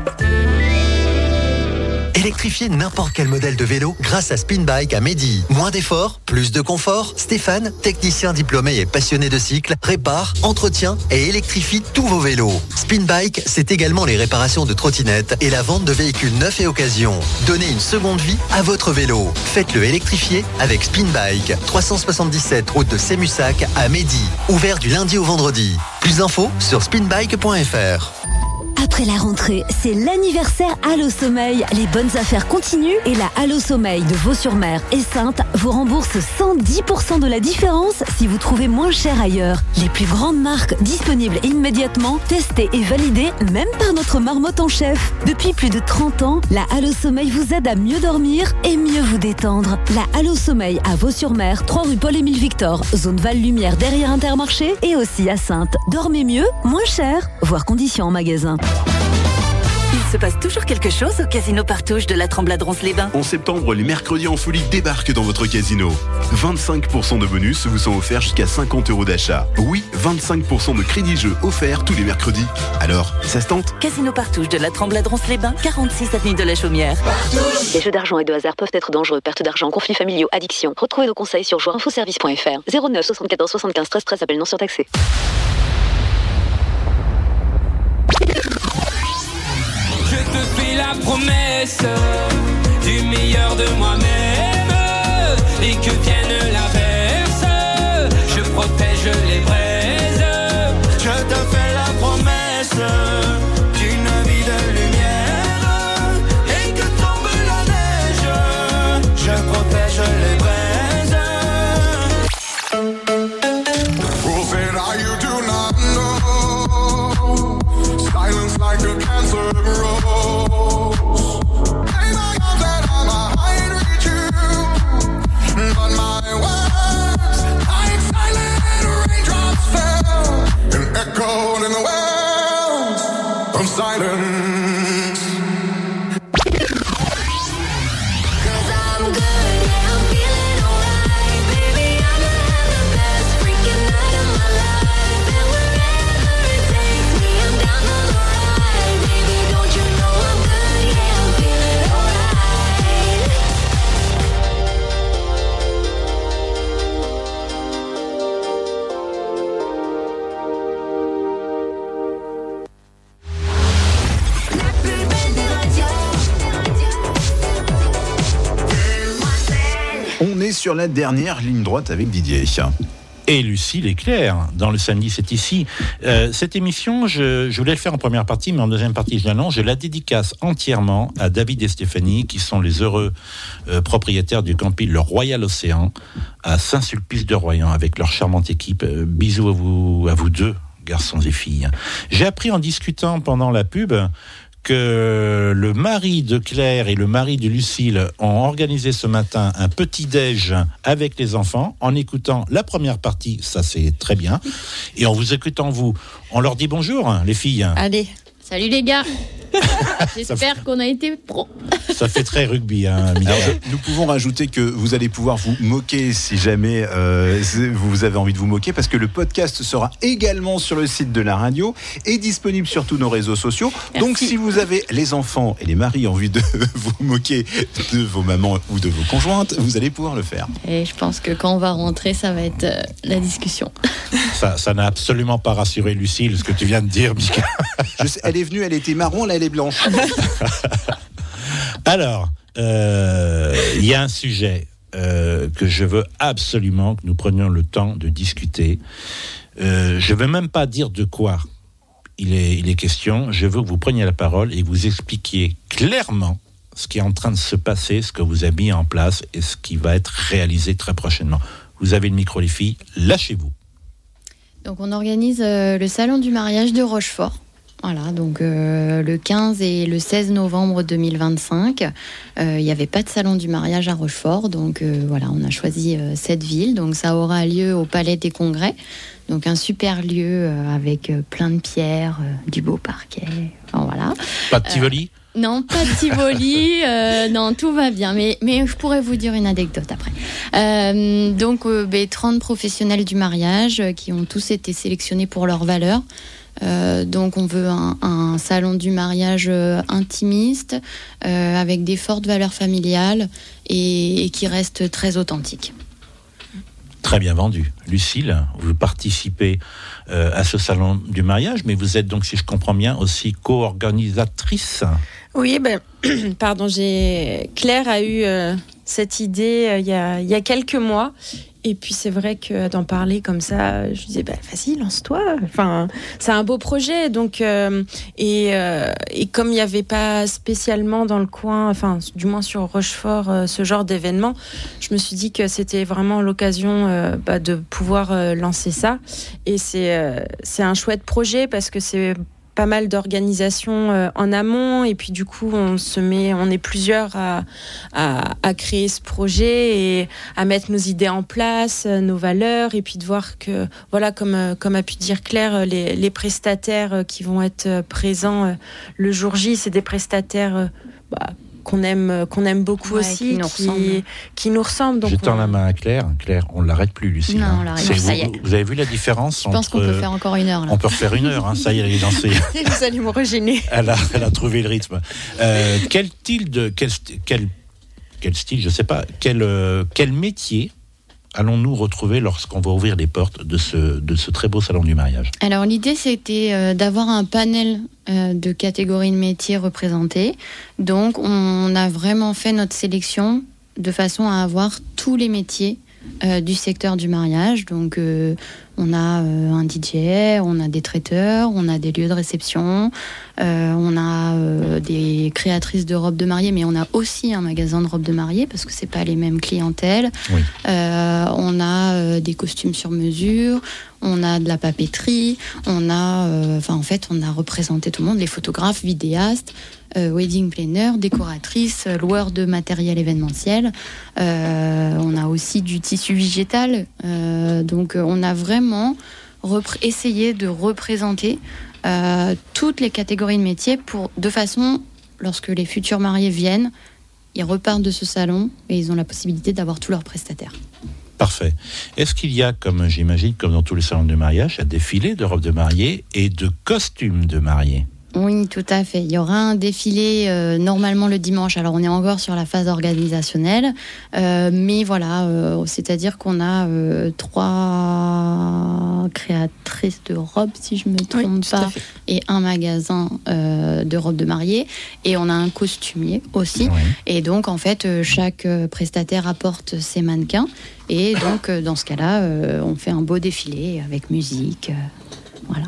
Électrifier n'importe quel modèle de vélo grâce à Spinbike à Mehdi. Moins d'efforts, plus de confort. Stéphane, technicien diplômé et passionné de cycle, répare, entretient et électrifie tous vos vélos. Spinbike, c'est également les réparations de trottinettes et la vente de véhicules neufs et occasion. Donnez une seconde vie à votre vélo. Faites-le électrifier avec Spinbike. trois cent soixante-dix-sept route de Sémussac à Mehdi. Ouvert du lundi au vendredi. Plus d'infos sur spinbike point f r. Après la rentrée, c'est l'anniversaire Allo Sommeil. Les bonnes affaires continuent et la Allo Sommeil de Vaux-sur-Mer et Saintes vous rembourse cent dix pour cent de la différence si vous trouvez moins cher ailleurs. Les plus grandes marques disponibles immédiatement, testées et validées même par notre marmotte en chef. Depuis plus de trente ans, la Allo Sommeil vous aide à mieux dormir et mieux vous détendre. La Allo Sommeil à Vaux-sur-Mer, trois rue Paul-Émile Victor, zone Val-Lumière derrière Intermarché et aussi à Saintes. Dormez mieux, moins cher, voire conditions en magasin. Il se passe toujours quelque chose au Casino Partouche de la Tremblade-Ronces-les-Bains. En septembre, les mercredis en folie débarquent dans votre casino. vingt-cinq pour cent de bonus vous sont offerts jusqu'à cinquante euros d'achat. Oui, vingt-cinq pour cent de crédit jeu offerts tous les mercredis. Alors, ça se tente? Casino Partouche de la Tremblade-Ronces-les-Bains, quarante-six avenue de la Chaumière. Partouche. Les jeux d'argent et de hasard peuvent être dangereux. Perte d'argent, conflits familiaux, addiction. Retrouvez nos conseils sur joueur info service point f r. zéro neuf soixante-quatorze soixante-quinze treize treize, appel non surtaxé. Je te fais la promesse du meilleur de moi-même et que vienne l'averse, je protège les braises. Je te fais la promesse d'une vie de lumière et que tombe la neige, je protège les braises. Who said I you do not know? Silence like a cancer grows. est sur la dernière ligne droite avec Didier. Et Lucille et Claire, dans le samedi, c'est ici. Euh, cette émission, je, je voulais le faire en première partie, mais en deuxième partie, je l'annonce, je la dédicace entièrement à David et Stéphanie, qui sont les heureux euh, propriétaires du camping Le Royal Océan, à Saint-Sulpice-de-Royan, avec leur charmante équipe. Euh, bisous à vous, à vous deux, garçons et filles. J'ai appris en discutant pendant la pub que le mari de Claire et le mari de Lucille ont organisé ce matin un petit-déj avec les enfants en écoutant la première partie, ça c'est très bien, et en vous écoutant vous. On leur dit bonjour, les filles. Allez. Salut les gars. J'espère fait... qu'on a été pro. Ça fait très rugby, hein, Miguel. Alors, nous pouvons rajouter que vous allez pouvoir vous moquer si jamais euh, vous avez envie de vous moquer, parce que le podcast sera également sur le site de la radio et disponible sur tous nos réseaux sociaux. Merci. Donc si vous avez les enfants et les maris envie de vous moquer de vos mamans ou de vos conjointes, vous allez pouvoir le faire. Et je pense que quand on va rentrer, ça va être euh, la discussion. Ça, ça n'a absolument pas rassuré Lucille, ce que tu viens de dire, Mika. Je sais, elle est venue, elle était marron, là elle est blanche. Alors, il euh, y a un sujet euh, que je veux absolument que nous prenions le temps de discuter. Euh, je ne veux même pas dire de quoi il est, il est question. Je veux que vous preniez la parole et que vous expliquiez clairement ce qui est en train de se passer, ce que vous avez mis en place et ce qui va être réalisé très prochainement. Vous avez le micro, les filles, lâchez-vous. Donc on organise euh, le salon du mariage de Rochefort. Voilà, donc euh, le quinze et le seize novembre deux mille vingt-cinq, il euh, n'y avait pas de salon du mariage à Rochefort, donc euh, voilà, on a choisi euh, cette ville. Donc ça aura lieu au Palais des Congrès, donc un super lieu euh, avec euh, plein de pierres, euh, du beau parquet, enfin, voilà. Pas de Tivoli ? euh, Non, pas de Tivoli, euh, non, tout va bien, mais, mais je pourrais vous dire une anecdote après. Euh, donc euh, bah, trente professionnels du mariage euh, qui ont tous été sélectionnés pour leurs valeurs. Euh, donc on veut un, un salon du mariage euh, intimiste, euh, avec des fortes valeurs familiales et, et qui reste très authentique. Très bien vendu. Lucille, vous participez euh, à ce salon du mariage, mais vous êtes donc, si je comprends bien, aussi co-organisatrice. Oui, ben, pardon, j'ai... Claire a eu euh, cette idée euh, il y a, il y a quelques mois. Et puis c'est vrai que d'en parler comme ça, je disais bah vas-y, lance-toi. Enfin, c'est un beau projet, donc euh, et, euh, et comme il n'y avait pas spécialement dans le coin, enfin du moins sur Rochefort, euh, ce genre d'événement, je me suis dit que c'était vraiment l'occasion euh, bah, de pouvoir euh, lancer ça. Et c'est euh, c'est un chouette projet parce que c'est pas mal d'organisations euh, en amont, et puis du coup on se met, on est plusieurs à, à, à créer ce projet et à mettre nos idées en place, nos valeurs, et puis de voir que voilà, comme, comme a pu dire Claire, les, les prestataires qui vont être présents le jour J, c'est des prestataires bah, qu'on aime, qu'on aime beaucoup, ouais, aussi, qui nous, qui, qui nous ressemblent. Donc je tends on... la main à Claire. Claire, on ne l'arrête plus, Lucie. Non, hein. on l'arrête. Ça y est. Vous, vous avez vu la différence? Je pense entre... qu'on peut faire encore une heure. Là. On peut refaire une heure. Hein. Ça y est, elle est lancée. Vous allez me regêner. Elle a, elle a trouvé le rythme. Euh, quel style de quel, quel, quel style, je sais pas. Quel, euh, quel métier allons-nous retrouver lorsqu'on va ouvrir les portes de ce, de ce très beau salon du mariage? Alors l'idée c'était euh, d'avoir un panel euh, de catégories de métiers représentés. Donc on a vraiment fait notre sélection de façon à avoir tous les métiers euh, du secteur du mariage. Donc euh, on a euh, un D J, on a des traiteurs, on a des lieux de réception, euh, on a euh, des créatrices de robes de mariée, mais on a aussi un magasin de robes de mariée parce que c'est pas les mêmes clientèles. Oui. Euh, on a euh, des costumes sur mesure, on a de la papeterie, on a, euh, enfin en fait, on a représenté tout le monde, les photographes, vidéastes, euh, wedding planner, décoratrices, loueurs de matériel événementiel. Euh, on a aussi du tissu végétal, euh, donc on a vraiment Repr- essayer de représenter euh, toutes les catégories de métiers pour, de façon, lorsque les futurs mariés viennent, ils repartent de ce salon et ils ont la possibilité d'avoir tous leurs prestataires. Parfait. Est-ce qu'il y a, comme j'imagine, comme dans tous les salons de mariage, un défilé de robes de mariée et de costumes de mariée? Oui, tout à fait. Il y aura un défilé euh, normalement le dimanche. Alors, on est encore sur la phase organisationnelle, euh, mais voilà, euh, c'est-à-dire qu'on a euh, trois créatrices de robes, si je me trompe oui, pas, et un magasin euh, de robes de mariée, et on a un costumier aussi. Oui. Et donc, en fait, euh, chaque euh, prestataire apporte ses mannequins, et donc, euh, dans ce cas-là, euh, on fait un beau défilé avec musique. Euh, voilà.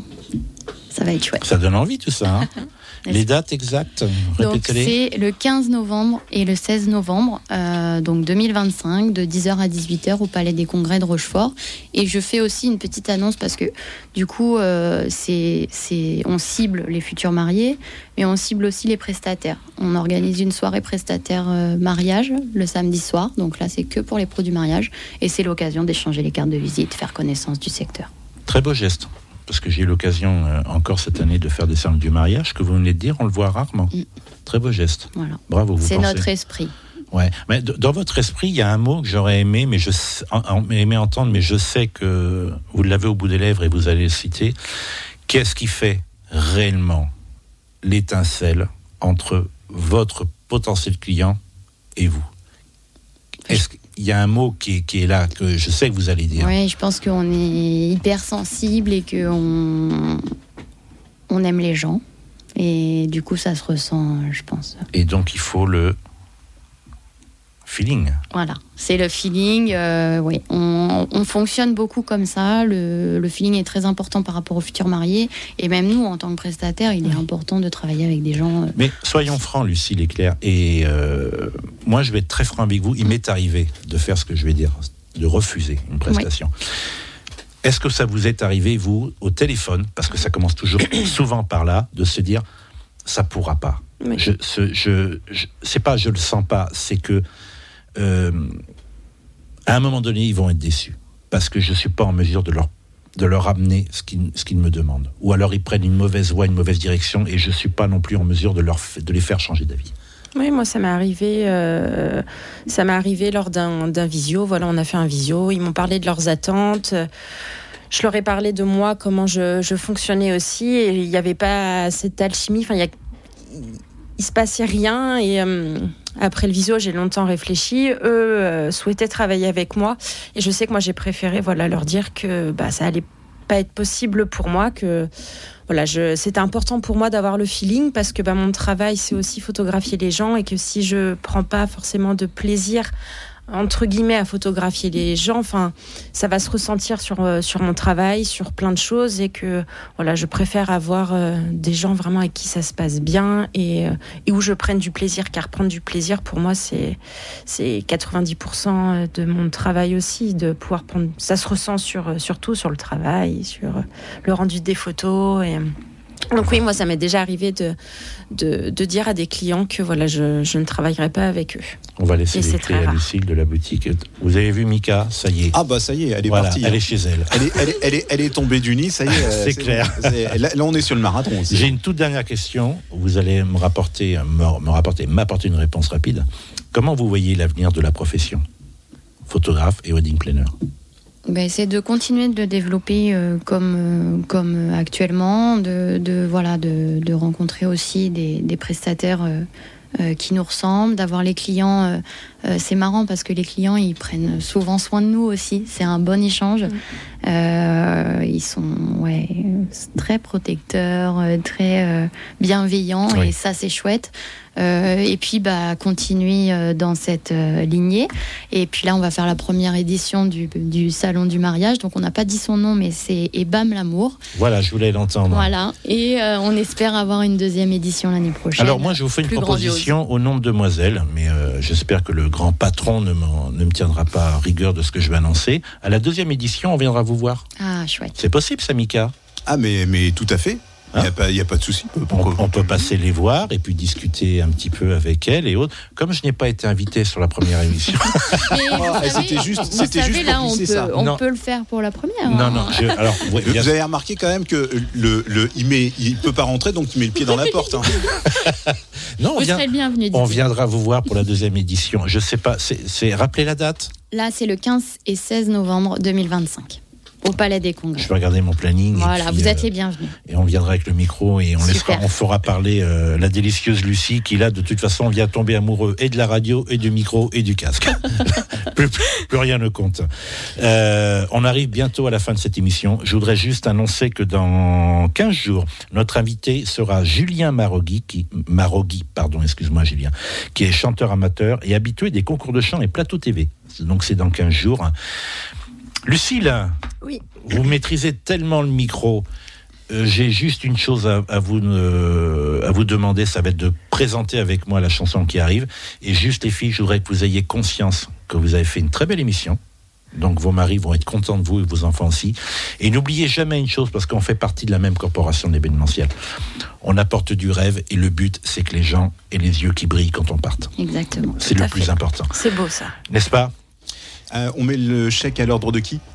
Ça va être chouette. Ça donne envie tout ça. Hein. Les dates exactes, répétez-les. Donc, c'est le quinze novembre et le seize novembre, euh, donc deux mille vingt-cinq, de dix heures à dix-huit heures au Palais des Congrès de Rochefort. Et je fais aussi une petite annonce parce que du coup, euh, c'est, c'est, on cible les futurs mariés, mais on cible aussi les prestataires. On organise une soirée prestataire euh, mariage le samedi soir. Donc là, c'est que pour les pros du mariage. Et c'est l'occasion d'échanger les cartes de visite, faire connaissance du secteur. Très beau geste. Parce que j'ai eu l'occasion euh, encore cette année de faire des cérémonies du mariage, que vous venez de dire, on le voit rarement. Mm. Très beau geste. Voilà. Bravo, vous C'est pensez. notre esprit. Ouais. Mais d- dans votre esprit, il y a un mot que j'aurais aimé, mais je en, en, aimé entendre, mais je sais que vous l'avez au bout des lèvres et vous allez le citer. Qu'est-ce qui fait réellement l'étincelle entre votre potentiel client et vous? Est-ce qu'il y a un mot qui est, qui est là, que je sais que vous allez dire? Oui, je pense qu'on est hyper sensible et qu'on on aime les gens. Et du coup, ça se ressent, je pense. Et donc, il faut le feeling. Voilà, c'est le feeling. Euh, oui, on, on fonctionne beaucoup comme ça. Le, le feeling est très important par rapport aux futurs mariés. Et même nous, en tant que prestataires, il est important de travailler avec des gens. Euh... Mais soyons francs, Lucille et Claire. Et euh, moi, je vais être très franc avec vous. Il m'est arrivé de faire ce que je vais dire, de refuser une prestation. Oui. Est-ce que ça vous est arrivé, vous, au téléphone, parce que ça commence toujours souvent par là, de se dire, ça pourra pas. Oui. Je, ce, je, je, c'est pas, je le sens pas, c'est que Euh, à un moment donné, ils vont être déçus parce que je ne suis pas en mesure de leur, de leur amener ce qu'ils, ce qu'ils me demandent. Ou alors ils prennent une mauvaise voie, une mauvaise direction et je ne suis pas non plus en mesure de, leur, de les faire changer d'avis. Oui, moi, ça m'est arrivé, euh, ça m'est arrivé lors d'un, d'un visio. Voilà, on a fait un visio. Ils m'ont parlé de leurs attentes. Je leur ai parlé de moi, comment je, je fonctionnais aussi. Et il n'y avait pas cette alchimie. Enfin, il y a... il se passait rien et euh, après le visio, j'ai longtemps réfléchi. Eux euh, souhaitaient travailler avec moi et je sais que moi j'ai préféré voilà leur dire que bah ça allait pas être possible pour moi, que voilà je c'était important pour moi d'avoir le feeling parce que bah mon travail c'est aussi photographier les gens et que si je prends pas forcément de plaisir entre guillemets à photographier les gens, enfin ça va se ressentir sur euh, sur mon travail, sur plein de choses et que voilà je préfère avoir euh, des gens vraiment avec qui ça se passe bien et, euh, et où je prenne du plaisir, car prendre du plaisir pour moi c'est c'est quatre-vingt-dix pour cent de mon travail aussi, de pouvoir prendre, ça se ressent sur surtout sur le travail, sur le rendu des photos et donc oui, moi ça m'est déjà arrivé de, de, de dire à des clients que voilà, je, je ne travaillerai pas avec eux. On va laisser les clés à Lucille de la boutique. Vous avez vu Mika, ça y est. Ah bah ça y est, elle est voilà, partie. Elle hein. est chez elle. Elle est, elle est, elle est, elle est tombée du nid, ça y est. c'est, c'est clair. C'est, là, là on est sur le marathon aussi. J'ai une toute dernière question. Vous allez me rapporter, me, me rapporter, m'apporter une réponse rapide. Comment vous voyez l'avenir de la profession photographe et wedding planner? Ben, c'est de continuer de le développer euh, comme, euh, comme actuellement, de, de, voilà, de, de rencontrer aussi des, des prestataires euh, euh, qui nous ressemblent, d'avoir les clients. Euh, euh, c'est marrant parce que les clients, ils prennent souvent soin de nous aussi. C'est un bon échange. Mmh. Euh, ils sont ouais, très protecteurs, très euh, bienveillants oui. Et ça, c'est chouette. Euh, et puis bah, continuer euh, dans cette euh, lignée. Et puis là, on va faire la première édition du, du salon du mariage. Donc on n'a pas dit son nom, mais c'est Ebam l'amour. Voilà, je voulais l'entendre. Voilà, et euh, on espère avoir une deuxième édition l'année prochaine. Alors moi, je vous fais une proposition grandiose. Au nom de demoiselles, mais euh, j'espère que le grand patron ne, ne me tiendra pas à rigueur de ce que je vais annoncer. À la deuxième édition, on viendra vous voir. Ah, chouette. C'est possible, ça, Mika? Ah, mais, mais tout à fait. Il hein n'y a, a pas de souci. On, on peut passer les voir et puis discuter un petit peu avec elles et autres. Comme je n'ai pas été invité sur la première émission. Et vous savez, c'était juste, vous c'était savez, juste là, on, peut, ça. on peut le faire pour la première. Non, hein. non. Je, alors, vous, vous avez remarqué quand même que le, le, il met, il peut pas rentrer, donc il met le pied dans la porte. Hein. Non, on, vous vient, serez le bienvenu. On viendra vous voir pour la deuxième édition. Je sais pas. C'est, c'est rappelez la date. Là, c'est le quinze et seize novembre deux mille vingt-cinq. au Palais des Congrès. Je vais regarder mon planning. Voilà, et puis, vous êtes euh, les bienvenus. Et on viendra avec le micro et on, laissera, Super. on fera parler euh, la délicieuse Lucie qui, là, de toute façon, vient tomber amoureux et de la radio, et du micro, et du casque. plus, plus, plus rien ne compte. Euh, on arrive bientôt à la fin de cette émission. Je voudrais juste annoncer que dans quinze jours, notre invité sera Julien Marogui, qui, Marogui, pardon, excuse-moi Julien, qui est chanteur amateur et habitué des concours de chant et plateaux T V. Donc c'est dans quinze jours. Lucille, oui. Vous maîtrisez tellement le micro. Euh, j'ai juste une chose à, à, vous, euh, à vous demander, ça va être de présenter avec moi la chanson qui arrive. Et juste les filles, je voudrais que vous ayez conscience que vous avez fait une très belle émission. Donc vos maris vont être contents de vous et vos enfants aussi. Et n'oubliez jamais une chose, parce qu'on fait partie de la même corporation d'événementiel. On apporte du rêve et le but, c'est que les gens aient les yeux qui brillent quand on parte. Exactement. C'est le plus important. C'est beau ça. N'est-ce pas ? Euh, on met le chèque à l'ordre de qui?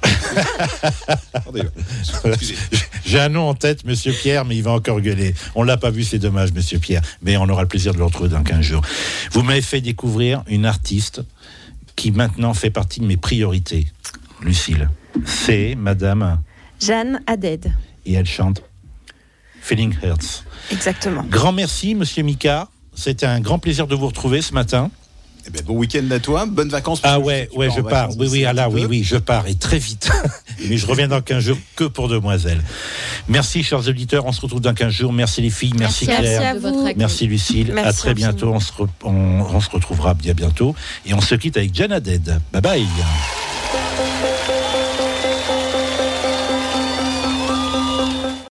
J'ai un nom en tête, Monsieur Pierre, mais il va encore gueuler. On l'a pas vu, c'est dommage, Monsieur Pierre. Mais on aura le plaisir de le retrouver dans quinze jours. Vous m'avez fait découvrir une artiste qui maintenant fait partie de mes priorités, Lucille. C'est Madame Jeanne Haddad. Et elle chante Feeling Hurts. Exactement. Grand merci, Monsieur Mika. C'était un grand plaisir de vous retrouver ce matin. Eh ben, bon week-end à toi, bonnes vacances. Ah ouais, ouais, je pars. Oui, oui, ah là, oui, oui, je pars et très vite. Mais je reviens dans quinze jours que pour Demoiselle. Merci, chers auditeurs. On se retrouve dans quinze jours. Merci les filles, merci, merci Claire, merci, à vous. Merci Lucille. Merci à très infiniment. bientôt. On se, re- on, on se retrouvera bien bientôt et on se quitte avec Jeanne Haddad. Bye bye.